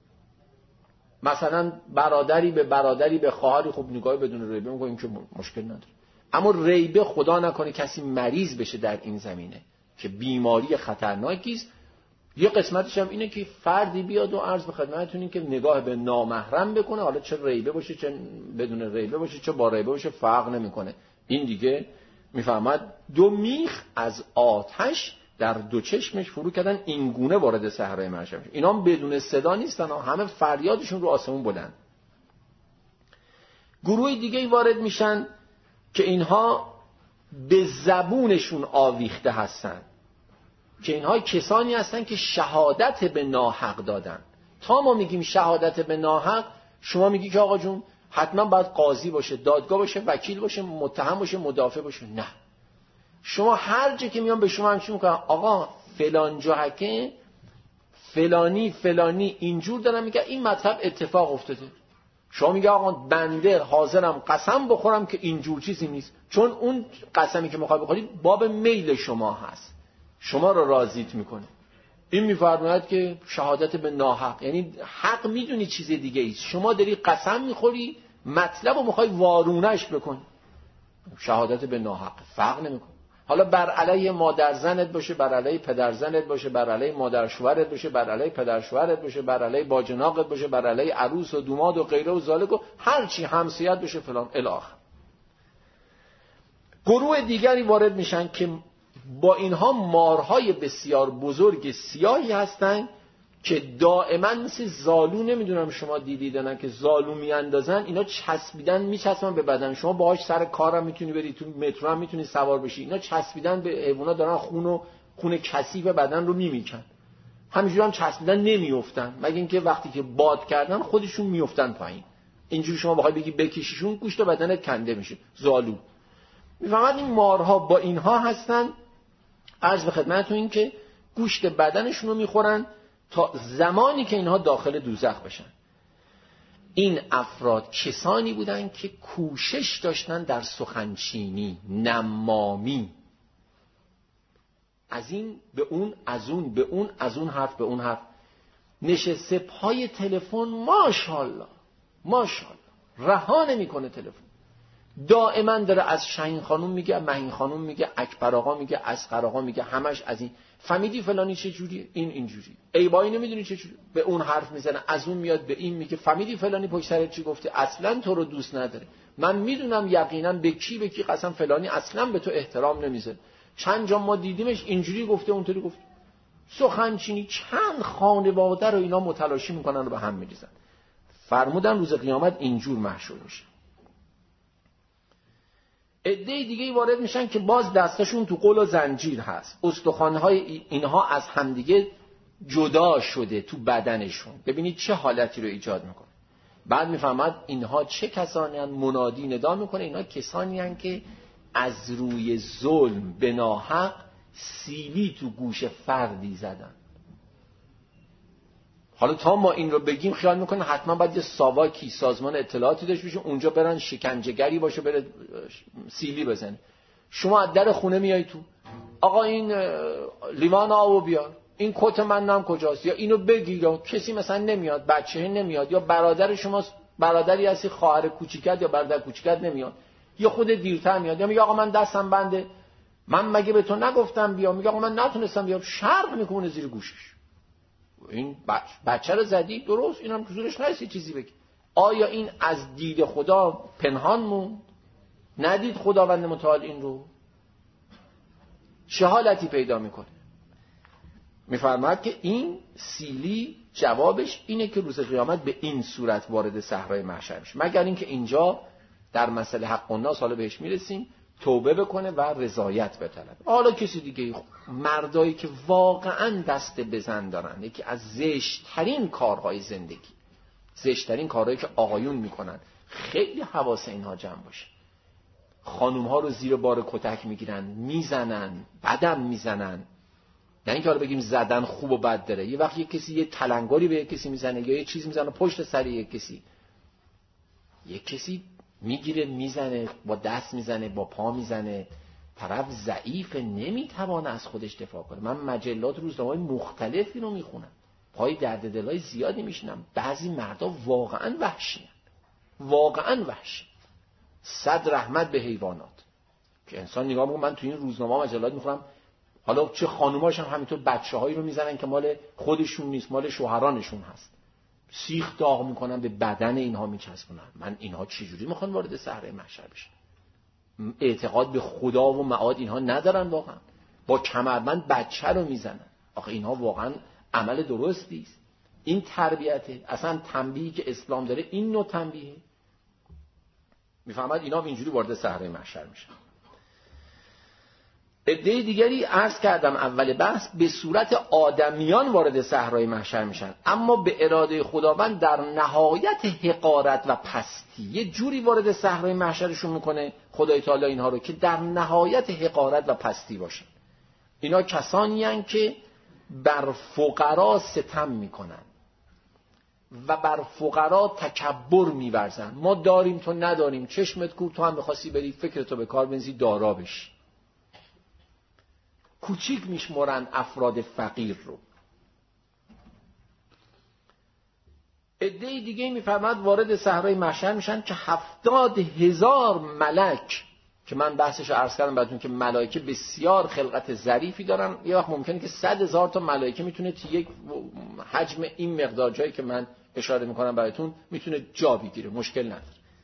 مثلا برادری به برادری به خواهری خب نگاه بدون ریبه میکنه، این که مشکل نداره. اما ریبه خدا نکنه کسی مریض بشه در این زمینه که بیماری خطرناکی است. یه قسمتش هم اینه که فردی بیاد و عرض به خدمتتون این که نگاه به نامحرم بکنه، حالا چه ریبه باشه چه بدون ریبه باشه چه با ریبه باشه فرق نمیکنه. این دیگه میفهمد دو میخ از آتش در دو چشمش فرو کردن، این گونه وارد صحرای محشر میشن. اینا هم بدون صدا نیستن، همه فریادشون رو آسمون بلند. گروه دیگه وارد میشن که اینها به زبونشون آویخته هستن، که اینها کسانی هستن که شهادت به ناحق دادن. تا ما میگیم شهادت به ناحق، شما میگی که آقا جون حتما باید قاضی باشه، دادگاه باشه، وکیل باشه، متهم باشه، مدافع باشه. نه، شما هر جا که میان به شما همچین میکنن آقا فلان جاهکه فلانی فلانی اینجور دارن میگه این مطلب اتفاق افتاده، شما میگه آقا بنده حاضرم قسم بخورم که اینجور چیزی نیست، چون اون قسمی که میخوای بخوری باب میل شما هست، شما رو راضیت میکنه. این میفرماید که شهادت به ناحق یعنی حق میدونی چیز دیگه ایست، شما داری قسم میخوری مطلب رو میخوای وارونش بکنی. شهادت به ناحق فرق نمیکنه. حالا بر علیه مادر زنت باشه، بر علیه پدر زنت باشه، بر علیه مادر شوهرت باشه، بر علیه پدر شوهرت باشه، بر علیه باجناقت باشه، بر علیه عروس و دوماد و غیره و ذالک و هر چی همسایت باشه فلان الی آخر. گروه دیگری وارد میشن که با اینها مارهای بسیار بزرگ سیاهی هستن که دائما مثل زالو، نمیدونم شما دیدیدن که زالو میاندازن، اینا چسبیدن میچسبن به بدن شما، باهاش سر کارم میتونی بری، تو مترو هم میتونی سوار بشی. اینا چسبیدن به حیونا، دارن خون و خون کثیف بدن رو میمیکن. همینجوری هم چسبیدن نمیافتن، مگه اینکه وقتی که باد کردن خودشون میافتن پایین. اینجوری شما بخوای بگی بکشیشون گوشت بدنت کنده میشه. زالو. میفهمید این مارها با اینها هستن. عرض به خدمتتون این که گوشت بدنشون رو میخورن تا زمانی که اینها داخل دوزخ بشن. این افراد کسانی بودن که کوشش داشتن در سخنچینی، نمامی، از این به اون، از اون به اون، از اون حرف به اون حرف، نشسته پای تلفن، ماشاءالله ماشاءالله رها نمیکنه تلفن، دائما داره از شاهین خانوم میگه، مهین خانوم میگه، اکبر آقا میگه، اصغر آقا میگه، همش از این. فهمیدی فلانی چه جوریه، این اینجوری، ای بایی نمیدونی چه جوری، به اون حرف میزنه، از اون میاد به این میگه. فهمیدی فلانی پشت سرت چی گفته، اصلا تو رو دوست نداره، من میدونم یقینا به کی به کی قسم فلانی اصلا به تو احترام نمیذاره، چند جا ما دیدیمش اینجوری گفته اونطوری گفته. سخنچینی چند خانواده رو اینا متلاشی میکنن و به هم میریزن. فرمودن روز قیامت اینجور محشور میشه. عده دیگه وارد میشن که باز دستاشون تو قل و زنجیر هست، استخوان‌های اینها از همدیگه جدا شده تو بدنشون. ببینید چه حالتی رو ایجاد میکنه. بعد میفهمد اینها چه کسانی هستند. منادی ندا میکنه اینها کسانی هستند که از روی ظلم به ناحق سیلی تو گوش فردی زدن. حالا تا ما این رو بگیم خیال میکنه حتما باید یه ساواکی سازمان اطلاعاتی داشته باشه اونجا برن شکنجهگری باشه بره سیلی بزنه. شما از در خونه میای تو، آقا این لیوان آبو بیار، این کت من نم کجاست، یا اینو بگی، یا کسی مثلا نمیاد، بچه نمیاد، یا برادر شما برادری هستی خواهر کوچیکت یا برادر کوچیکت نمیاد، یا خود دیرتر میاد، یا میگه آقا من دستم بنده، من مگه به تو نگفتم بیا، میگه آقا من نتونستم بیام، شرق میکنه زیر گوشش. این بچه رو زدی درست، اینم که زورش نیست چیزی بگی. آیا این از دید خدا پنهان موند؟ ندید خداوند متعال این رو؟ چه حالتی پیدا میکنه؟ میفرماید که این سیلی جوابش اینه که روز قیامت به این صورت وارد صحرای محشر میشه، مگر اینکه اینجا در مسئله حق الناس حالا بهش میرسیم توبه بکنه و رضایت بطلبه. حالا کسی دیگه، مردایی که واقعا دست بزن دارن، یکی از زشت‌ترین کارهای زندگی، زشت‌ترین کارهایی که آقایون میکنن، خیلی حواس اینها جمع باشه. خانوم‌ها رو زیر بار کتک میگیرن، میزنن، بدم میزنن. نه اینکه حالا بگیم زدن خوب و بد داره. یه وقت یه کسی یه تلنگاری به یه کسی میزنه یا یه چیز میزنه پشت سر یه کسی، یه کسی میگیره میزنه، با دست میزنه، با پا میزنه، طرف ضعیف نمیتوانه از خودش دفاع کنه. من مجلات روزنامه‌های مختلفی رو میخونم، پای درد دلای زیادی میشنم. بعضی مردا واقعا وحشی هستند، واقعا وحشی. صد رحمت به حیوانات که انسان نگاه میکنه. من تو این روزنامه مجلات میخونم، حالا چه خانوماش هم همینطور بچه‌هایی رو میزنن که مال خودشون نیست، مال شوهرانشون هست، سیخ داغ میکنن، به بدن اینها میچسبونن. من اینها چجوری میخوان وارد صحرای محشر بشن؟ اعتقاد به خدا و معاد اینها ندارن واقعا. با کمربند بچه رو میزنن. آخه اینها واقعا عمل درستی است؟ این تربیته؟ اصلا تنبیهی که اسلام داره این نوع تنبیه؟ میفهمد اینا اینجوری وارد صحرای محشر میشن. عده دیگری عرض کردم اول بحث به صورت آدمیان وارد صحرای محشر میشن، اما به اراده خداوند در نهایت حقارت و پستی یه جوری وارد صحرای محشرشون میکنه خدای تعالی اینها رو که در نهایت حقارت و پستی باشن. اینا کسانی هستند که بر فقرا ستم میکنن و بر فقرا تکبر میورزن. ما داریم تو نداریم، چشمت کور، تو هم بخواستی بری فکرتو به کار بنزی دارا بشی. کوچیک میشمرن افراد فقیر رو. عده دیگه میفرماد وارد صحرای محشر میشن که هفتاد هزار ملک، که من بحثش رو عرض کردم براتون که ملائکه بسیار خلقت ظریفی دارن. یه وقت ممکنه که صد هزار تا ملائکه میتونه تو یک حجم این مقدار جایی که من اشاره میکنم براتون میتونه جا بگیره، مشکل نداره.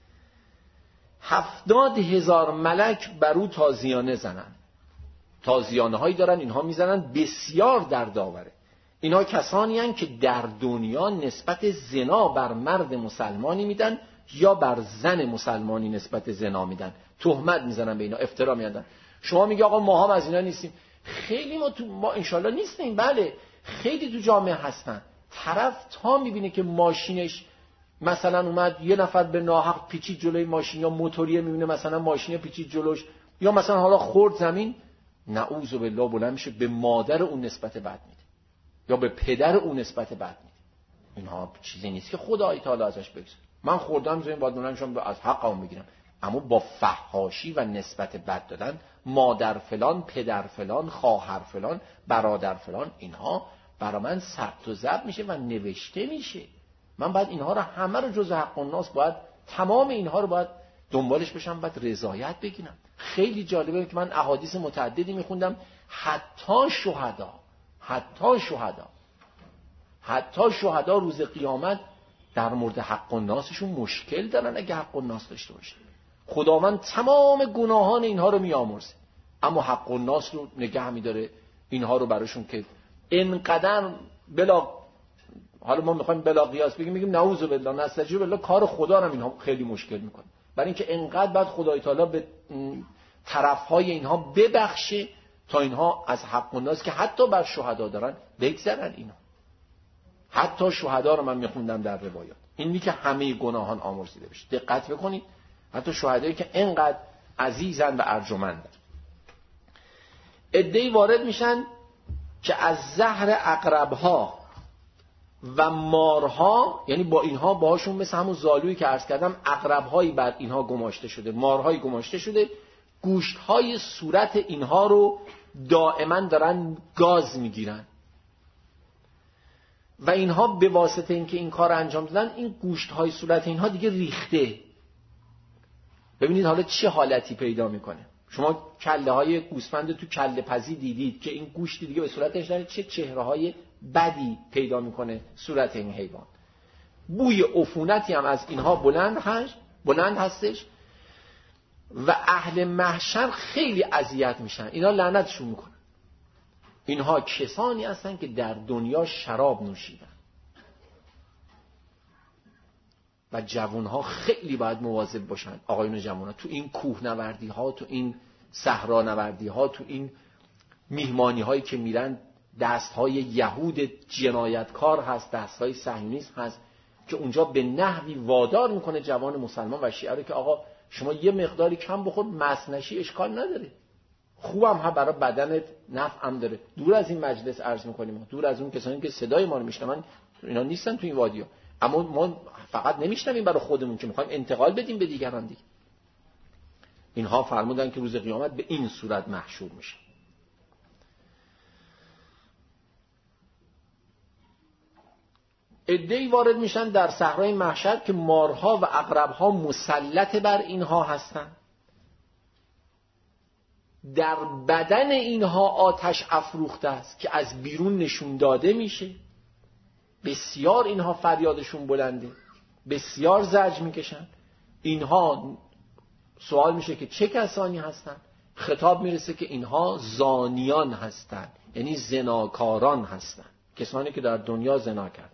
هفتاد هزار ملک برو تازیانه زنن، تازیانه هایی دارن اینها میزنن، بسیار دردآوره. اینها کسانی هستند که در دنیا نسبت زنا بر مرد مسلمانی میدن یا بر زن مسلمانی نسبت زنا میدن، تهمت میزنن به اینا، افترا میادن. شما میگی آقا ما هم از اینا نیستیم. خیلی ما تو ما انشالله نیستیم، بله خیلی تو جامعه هستن. طرف تا میبینه که ماشینش مثلا اومد یه نفر به ناحق پیچید جلوی ماشین، یا موتوریه میبینه مثلا ماشین پیچید جلوش، یا مثلا حالا خورد زمین، نعوذ بالله بلند میشه به مادر اون نسبت بد میده یا به پدر اون نسبت بد میده. اینها چیزی نیست که خدای تعالی ازش بگذره. من خوردم زمین باید بلندشم از حقم بگیرم، اما با فحاشی و نسبت بد دادن، مادر فلان، پدر فلان، خواهر فلان، برادر فلان، اینها برای من ثبت و ضبط میشه و نوشته میشه. من باید اینها رو همه رو جز حق الناس باید تمام اینها رو باید دنبالش بشم، باید رضایت بگیرم. خیلی جالبه که من احادیث متعددی میخوندم، حتی شهدا حتی شهدا حتی شهدا روز قیامت در مورد حق الناسشون مشکل دارن اگه حق الناس داشته باشه. خداوند تمام گناهان اینها رو میامرزه، اما حق الناس رو نگه میداره اینها رو براشون که اینقدر بلا، حالا ما میخوایم بلا قیاس بگیم، میگیم نعوذ بالله نستجیب بالله، کار خدا رو اینها خیلی مشکل میکنه، برای اینکه اینقدر بعد خدای تعالی به طرفهای اینها ببخشه تا اینها از حق الناس که حتی بر شهدا دارن بگذرن. اینا حتی شهدا رو من میخوندم در روایات، اینی که همه گناهان آمرزیده بشه. دقت بکنید، حتی شهدایی که اینقدر عزیزن و ارجمندن. عده‌ای وارد میشن که از زهر عقرب‌ها و مارها، یعنی با اینها باهاشون مثل همون زالویی که عرض کردم عقرب‌هایی بر اینها گماشته شده، مارهایی گماشته شده، گوشت‌های صورت اینها رو دائما دارن گاز میگیرن و اینها به واسطه اینکه این کار انجام دادن این گوشت‌های صورت اینها دیگه ریخته. ببینید حالا چه حالتی پیدا میکنه. شما کله های گوسفند تو کله پزی دیدید که این گوشت دیگه به صورتش داره چه چهره های بدی پیدا میکنه صورت این حیوان. بوی عفونتی هم از اینها بلند هست بلند هستش و اهل محشر خیلی اذیت میشن، اینا لعنتشون میکنن. اینها کسانی هستن که در دنیا شراب نوشیدن و جوانها خیلی باید مواظب باشن. آقایون جوانها تو این کوهنوردی ها، تو این صحرا نوردی ها، تو این میهمانی هایی که میرن، دست های یهود جنایتکار هست، دست های صهیونیست هست که اونجا به نحوی وادار میکنه جوان مسلمان و شیعه رو که آقا شما یه مقداری کم بخور، مست نشی، اشکال نداره، خوبم هم برای بدنت نفع هم داره. دور از این مجلس عرض میکنیم، دور از اون کسانی که صدای ما رو میشنون، اینا نیستن تو این وادی‌ها، اما ما فقط نمیشنویم برای خودمون که میخوایم انتقال بدیم به دیگران دیگه. اینها فرمودن که روز قیامت به این صورت محشور میشه. عده‌ای وارد میشن در صحرای محشر که مارها و عقربها مسلط بر اینها هستند. در بدن اینها آتش افروخته است که از بیرون نشون داده میشه. بسیار اینها فریادشون بلنده، بسیار زجر میکشن. اینها سوال میشه که چه کسانی هستند؟ خطاب میرسه که اینها زانیان هستند، یعنی زناکاران هستند، کسانی که در دنیا زنا کردن.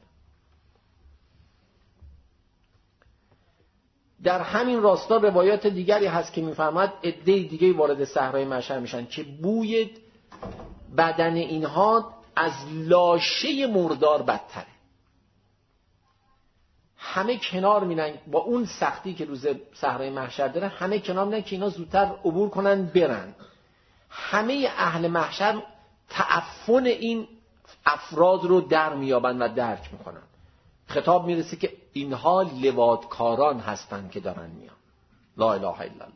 در همین راستا روایات دیگری هست که میفرماد عده دیگه وارد صحرای محشر میشن که بوی بدن اینها از لاشه مردار بدتره. همه کنار میرن با اون سختی که روز صحرای محشر داره، همه کنار میرن که اینا زودتر عبور کنن برن. همه اهل محشر تعفن این افراد رو در میابن و درک میکنن. خطاب میرسه که اینها لواطکاران هستند که دارن میان. لا اله الا الله.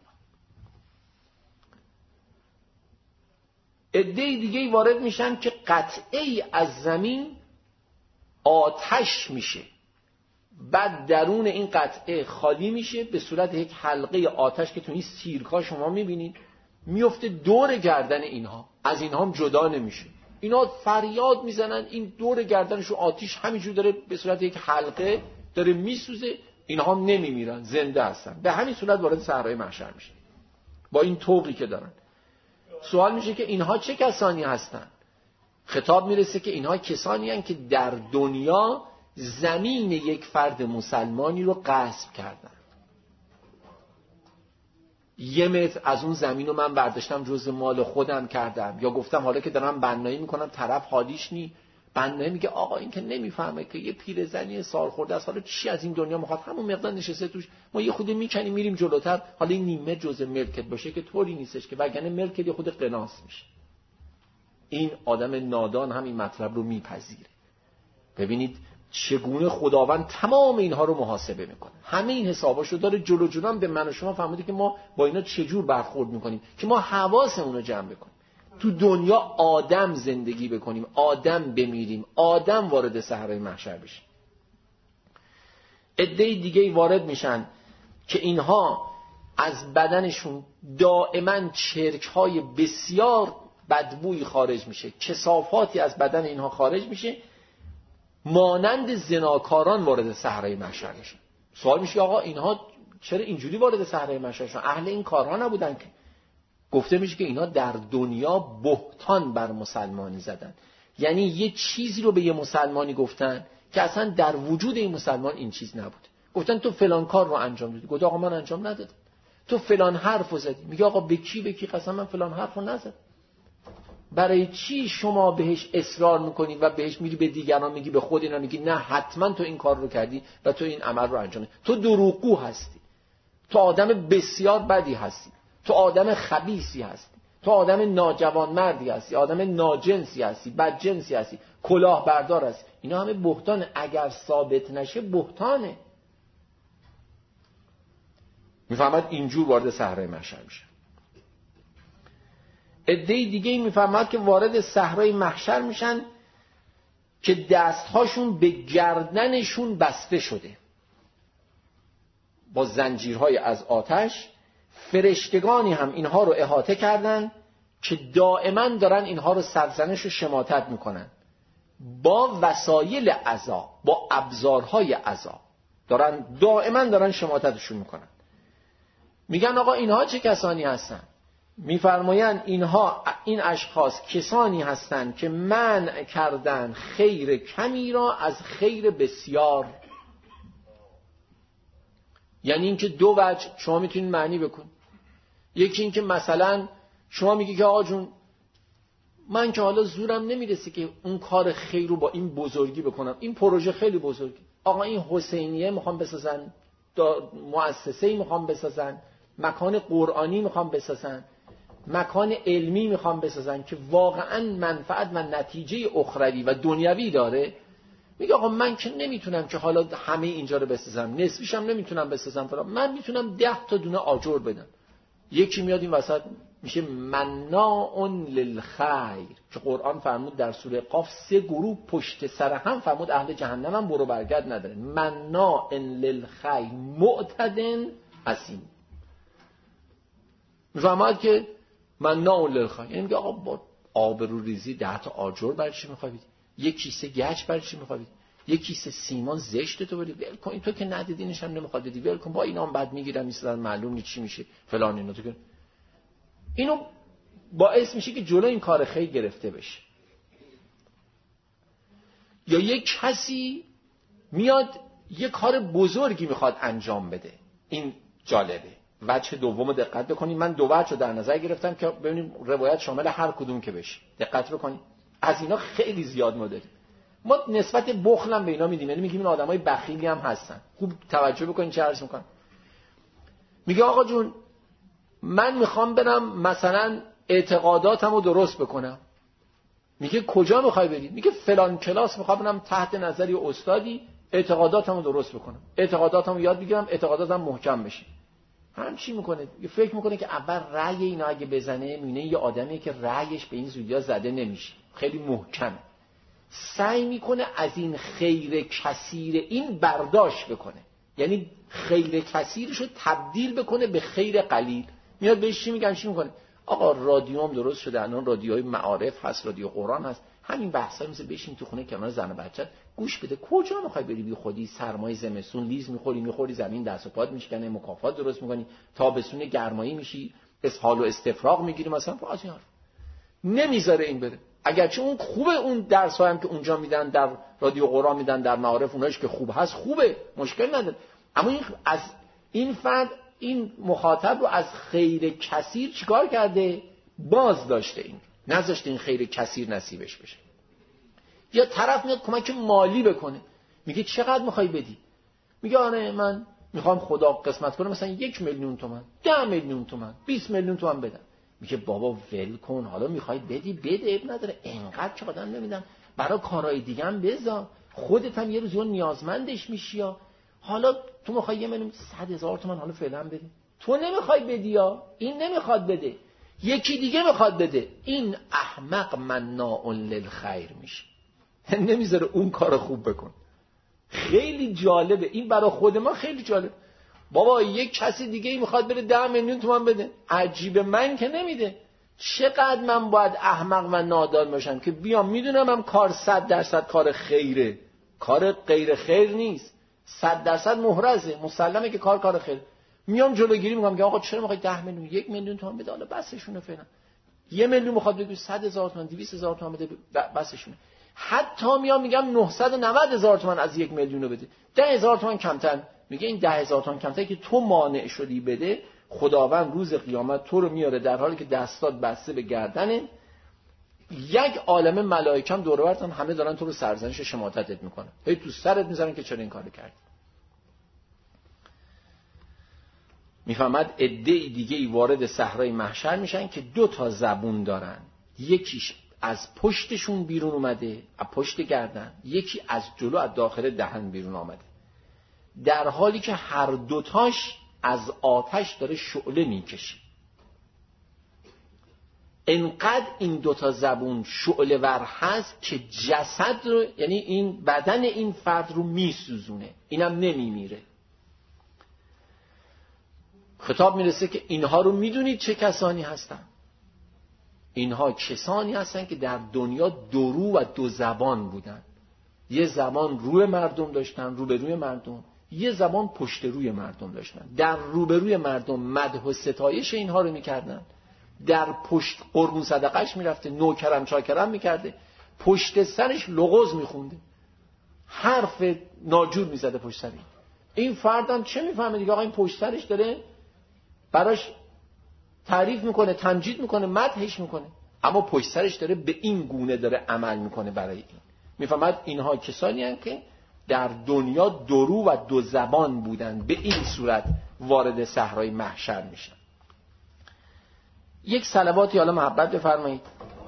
عده دیگه وارد میشن که قطعه از زمین آتش میشه، بعد درون این قطعه خالی میشه به صورت یک حلقه آتش که تو این سیرکا شما میبینید میفته دور گردن اینها، از اینها هم جدا نمیشه. اینا فریاد میزنن، این دور گردنشون آتش همینجور داره به صورت یک حلقه داره میسوزه، اینها هم نمیمیرن، زنده هستن. به همین صورت وارد صحرای محشر میشه با این طوقی که دارن. سوال میشه که اینها چه کسانی هستن؟ خطاب میرسه که اینها کسانی هستن که در دنیا زمین یک فرد مسلمانی رو غصب کردن. یه متر از اون زمین رو من برداشتم جز مال خودم کردم، یا گفتم حالا که دارم بنایی میکنم طرف حالیش نی، بنایی میگه آقا این که نمیفهمه که یه پیرزنی سال خورده است، حالا چی از این دنیا میخواد، همون مقدار نشسته توش، ما یه خود میکنیم میریم جلوتر، حالا این نیمه جز ملکت باشه که طوری نیستش که وگرنه ملکت یه خود قناس میشه. این آدم نادان هم این مطلب رو میپذیره. ببینید چگونه خداوند تمام اینها رو محاسبه میکنه، همه این حساباشو داره جلو جلو. به من و شما فهمیده که ما با اینا چجور برخورد میکنیم که ما حواسمون رو جمع بکنیم، تو دنیا آدم زندگی بکنیم، آدم بمیریم، آدم وارد صحرای محشر بشیم. عده دیگه وارد میشن که اینها از بدنشون دائما چرکهای بسیار بدبویی خارج میشه، کثافاتی از بدن اینها خارج میشه، مانند زناکاران وارد صحرای محشر میشن. سوال میشه آقا اینها چرا اینجوری وارد صحرای محشر شدن؟ اهل این کارها نبودن که؟ گفته میشه که اینا در دنیا بهتان بر مسلمانی زدن، یعنی یه چیزی رو به یه مسلمانی گفتن که اصلا در وجود این مسلمان این چیز نبود. گفتن تو فلان کار رو انجام دادی، گفت آقا من انجام ندادم. تو فلان حرف رو زدی، میگه آقا به کی به کی قسم من فلان حرف رو نزدم. برای چی شما بهش اصرار میکنی و بهش میری به دیگران میگی، به خود اینا میگی نه حتما تو این کار رو کردی و تو این عمل رو انجام، تو دروغگو هستی، تو آدم بسیار بدی هستی، تو آدم خبیثی هستی، تو آدم ناجوانمردی هستی، آدم ناجنسی هستی، بدجنسی هستی، کلاهبردار هستی. اینا همه بهتانه. اگر ثابت نشه بهتانه. میفهمد اینجور وارد صحرای محشر میشه. عده‌ای دیگه میفهمد که وارد صحرای محشر میشن که دستهاشون به گردنشون بسته شده با زنجیرهای از آتش. فرشتگانی هم اینها رو احاطه کردن که دائما دارن اینها رو سرزنش و شماتت میکنن با وسایل عذاب، با ابزارهای عذاب، دارن دائما دارن شماتتشون میکنن. میگن آقا اینها چه کسانی هستن؟ میفرمایند اینها، این اشخاص کسانی هستند که منع کردن خیر کمی را از خیر بسیار. یعنی اینکه دو وجه شما میتونید معنی بکن. یکی اینکه مثلا شما میگی که آقا جون من که حالا زورم نمیرسه که اون کار خیر رو با این بزرگی بکنم، این پروژه خیلی بزرگی، آقا این حسینیه میخوام بسازن، مؤسسه‌ای میخوام بسازن، مکان قرآنی میخوام بسازن، مکان علمی میخوام بسازن که واقعا منفعت و نتیجه اخروی و دنیوی داره. میگه آقا من که نمیتونم که حالا همه اینجا رو بسازم، نصفیشم نمیتونم بسازم فلان، من میتونم ده تا دونه آجر بدم. یکی میاد این وسط میشه مناع للخیر که قرآن فرمود در سوره قاف سه گروه پشت سر هم فرمود اهل جهنم هم برو برگرد نداره. مناع للخیر معتد اثیم. میفهمد که مناع للخیر یعنی میگه آقا با آبرو ریزی ده تا آجر برای چی میخوای بدی؟ یک کیسه گچ برای چی میخوای بدی؟ یک کیسه سیمان زشت تو بدی؟ ول کن، تو که ندیدینش هم نمیخواد بدی، ول کن، با اینا هم بعد میگیرن میسازن معلوم نیست چی میشه فلان. اینا تو که اینو باعث میشه که جلو این کار خیر گرفته بشه. یا یک کسی میاد یک کار بزرگی میخواد انجام بده، این جالبه. وجه دومو دقت بکنید، من دو وجه رو در نظر گرفتم که ببینیم روایت شامل هر کدوم که بشه. دقت بکنید، از اینا خیلی زیاد ما داریم. ما نسبت بخل هم به اینا میدیم، یعنی میگیم این آدمای بخیلی هم هستن. خوب توجه بکنید چه عرض میکنم. میگه آقا جون من میخوام برم مثلا اعتقاداتمو درست بکنم. میگه کجا میخوای بری؟ میگه فلان کلاس میخوام برم تحت نظر یه استادی اعتقاداتمو درست بکنم، اعتقاداتمو یاد بگیرم، اعتقاداتم محکم بشه. هم چی میکنه؟ فکر میکنه که اول رأی اینا اگه بزنه میبینه یه آدمیه که رأیش به این زودیا زده نمیشه، خیلی محکمه. سعی میکنه از این خیر کثیر این برداشت بکنه، یعنی خیر کثیرش رو تبدیل بکنه به خیر قلیل. میاد بهش چی میگن؟ چی میکنه؟ آقا رادیوم درست شده، الان رادیوهای معارف هست، رادیو قرآن هست، همین بحثا میشه بشین تو خونه کنار زن و بچت گوش بده. کجا میخوای بری بی خودی؟ سرمای زمستون لیز میخوری میخوری زمین دست و پات میشکنه، مکافات درست میکنی، تابستون گرمایی میشی، اسهال و استفراغ میگیری مثلا. فاضی حرف نمیذاره این بره. اگرچه اون خوبه، اون درس هم که اونجا میدن در رادیو قرآن میدن در معارف اوناش که خوب هست خوبه، مشکل نداره، اما این از این فرد این مخاطب رو از خیر کثیر چیکار کرده؟ باز داشته، این نذاشته این خیر کثیر نصیبش بشه. یا طرف میاد کمک مالی بکنه، میگه چقدر میخوای بدی؟ میگه آره من میخوام خدا قسمت کنه مثلا یک میلیون تومان، ده میلیون تومان، بیست میلیون تومان بدم. میگه بابا ول کن، حالا میخوای بدی بده، اب نداره، انقدر که آدم نمیدم، برای کارهای دیگه هم بذار، خودت هم یه روز نیازمندش میشی. یا حالا تو میخوای یه میلیون صد هزار تومان حالا فعلا بده، تو نمیخوای بدی یا این نمیخواد بده، یکی دیگه میخواد بده، این احمق مناع للخیر میشه، نمیذاره اون کار خوب بکن. خیلی جالبه این، برای خود ما خیلی جالب. بابا یک کسی دیگه میخواد بره ده میلیون تومان بده، عجیبه من که نمیده. چقدر من باید احمق و نادان باشم که بیام میدونم هم کار صد درصد کار خیره، کار غیر خیر نیست، صد درصد محرزه، مسلمه که کار کار خیر. میام جلوگیری میکنم که آقا چرا میخوای ده میلیون یک میلیون تومان بده؟ حالا بسشونه فعلا. یه میلیون میخواد بده، صد هزار تومان دویست هزار تومان بده، بسشونه. حتی میام میگم نهصد و نود هزار تومان از یک میلیون رو بده، ده هزار تومان کمتر. میگه این ده هزار تومان کمتر که تو مانع شدی بده، خداوند روز قیامت تو رو میاره در حالی که دستات بسته به گردنه، یک عالمه ملائکه هم دور و برتن، همه دارن تو رو سرزنش شماتتت میکنن، هی تو سرت میذارن که چرا این کارو کردی. میفهمد عده دیگه ای وارد صحرای محشر میشن که دو تا زبون دارن، یکیش از پشتشون بیرون اومده، از پشت گردن، یکی از جلو از داخل دهن بیرون آمده، در حالی که هر دوتاش از آتش داره شعله میکشه. انقدر این دوتا زبون شعله ور هست که جسد رو، یعنی این بدن این فرد رو میسوزونه، اینم نمیمیره. خطاب میرسه که اینها رو میدونید چه کسانی هستن؟ اینها کسانی هستن که در دنیا دو رو و دو زبان بودن. یه زبان روی مردم داشتن، روبروی مردم، یه زبان پشت روی مردم داشتن. در روبروی مردم مدح و ستایش اینها رو میکردن، در پشت قربون صدقش میرفته، نوکرم چاکرم میکرده، پشت سرش لغز میخونده، حرف ناجور میزده پشت سرش. این فردم چه میفهمه دیگه؟ آقا این پشت سرش داره براش تعریف میکنه، تمجید میکنه، مدحش میکنه، اما پشت سرش داره به این گونه داره عمل میکنه برای این. میفهمد اینها کسانی هستند که در دنیا دو رو و دو زبان بودن، به این صورت وارد صحرای محشر میشن. یک صلواتی حالا محبت بفرمایید.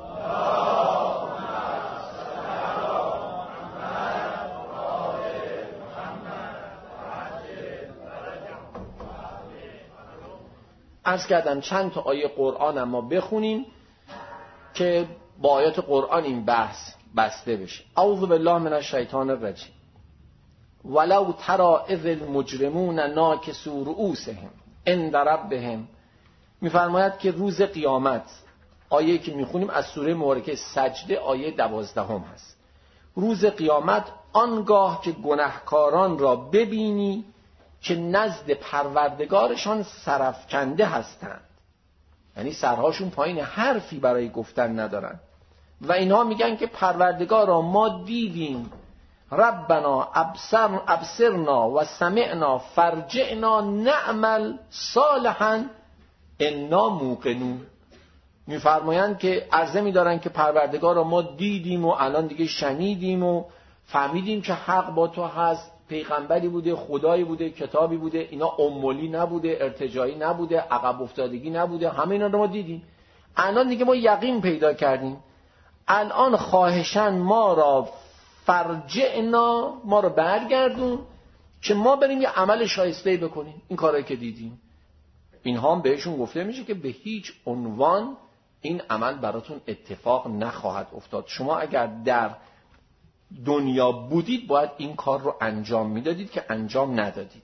عرض کردم چند تا آیه قرآن اما بخونیم که با آیات قرآن این بحث بسته بشه. اعوذ بالله من الشیطان الرجیم. ولو تری اذ المجرمون ناکسوا رؤوسهم عند ربهم. میفرماید که روز قیامت، آیه که میخونیم از سوره مبارکه سجده آیه دوازدهم هست. روز قیامت آنگاه که گناهکاران را ببینی که نزد پروردگارشان سرافکنده هستند، یعنی سرهاشون پایین، حرفی برای گفتن ندارن، و اینها میگن که پروردگارا ما دیدیم، ربنا ابصر ابصرنا و سمعنا فرجعنا نعمل صالحا انا موقنون. میفرمایند که عرضه میدارن که پروردگارا ما دیدیم و الان دیگه شنیدیم و فهمیدیم که حق با تو هست، پیغمبری بوده، خدایی بوده، کتابی بوده، اینا امولی نبوده، ارتجاعی نبوده، عقب افتادگی نبوده، همه اینا رو ما دیدیم. الان دیگه ما یقین پیدا کردیم، الان خواهشن ما را فرجعنا، ما را برگردون که ما بریم یه عمل شایسته بکنیم. این کارایی که دیدیم، اینها هم بهشون گفته میشه که به هیچ عنوان این عمل براتون اتفاق نخواهد افتاد. شما اگر در دنیا بودید باید این کار رو انجام میدادید که انجام ندادید.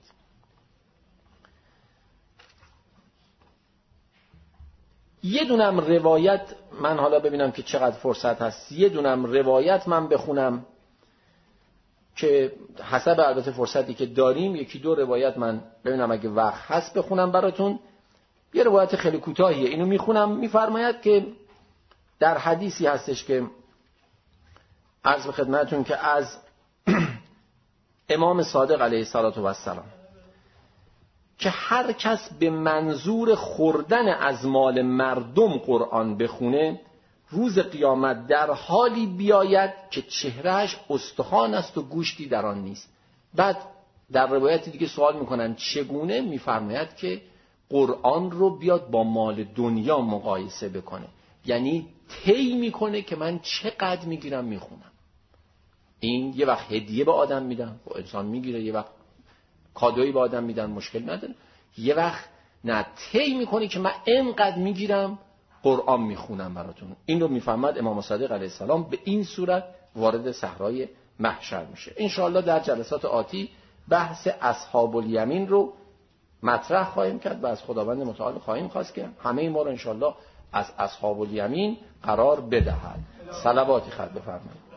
یه دونم روایت من حالا ببینم که چقدر فرصت هست، یه دونم روایت من بخونم که حسب البته فرصتی که داریم، یکی دو روایت من ببینم اگه وقت هست بخونم براتون. یه روایت خیلی کوتاهیه، اینو میخونم. میفرماید که در حدیثی هستش که عرض به خدمتون که از امام صادق علیه السلام که هر کس به منظور خوردن از مال مردم قرآن بخونه، روز قیامت در حالی بیاید که چهرهش استخوان است و گوشتی در آن نیست. بعد در روایت دیگه سوال میکنن چگونه؟ میفرماید که قرآن رو بیاد با مال دنیا مقایسه بکنه، یعنی طی میکنه که من چقدر میگیرم میخونم. این یه وقت هدیه به آدم میدن، با انسان میگیره، یه وقت کادویی به آدم میدن، مشکل نداره. یه وقت نه، طی میکنه که من اینقدر میگیرم قرآن میخونم براتون. این رو میفهمد امام صادق علیه السلام به این صورت وارد صحرای محشر میشه. انشاءالله در جلسات آتی بحث اصحاب الیمین رو مطرح خواهیم کرد و از خداوند متعال خواهیم خواست که همه ما رو انشاءالله از اصحاب الیمین قرار بدهد. صلواتی خط بفرمایید.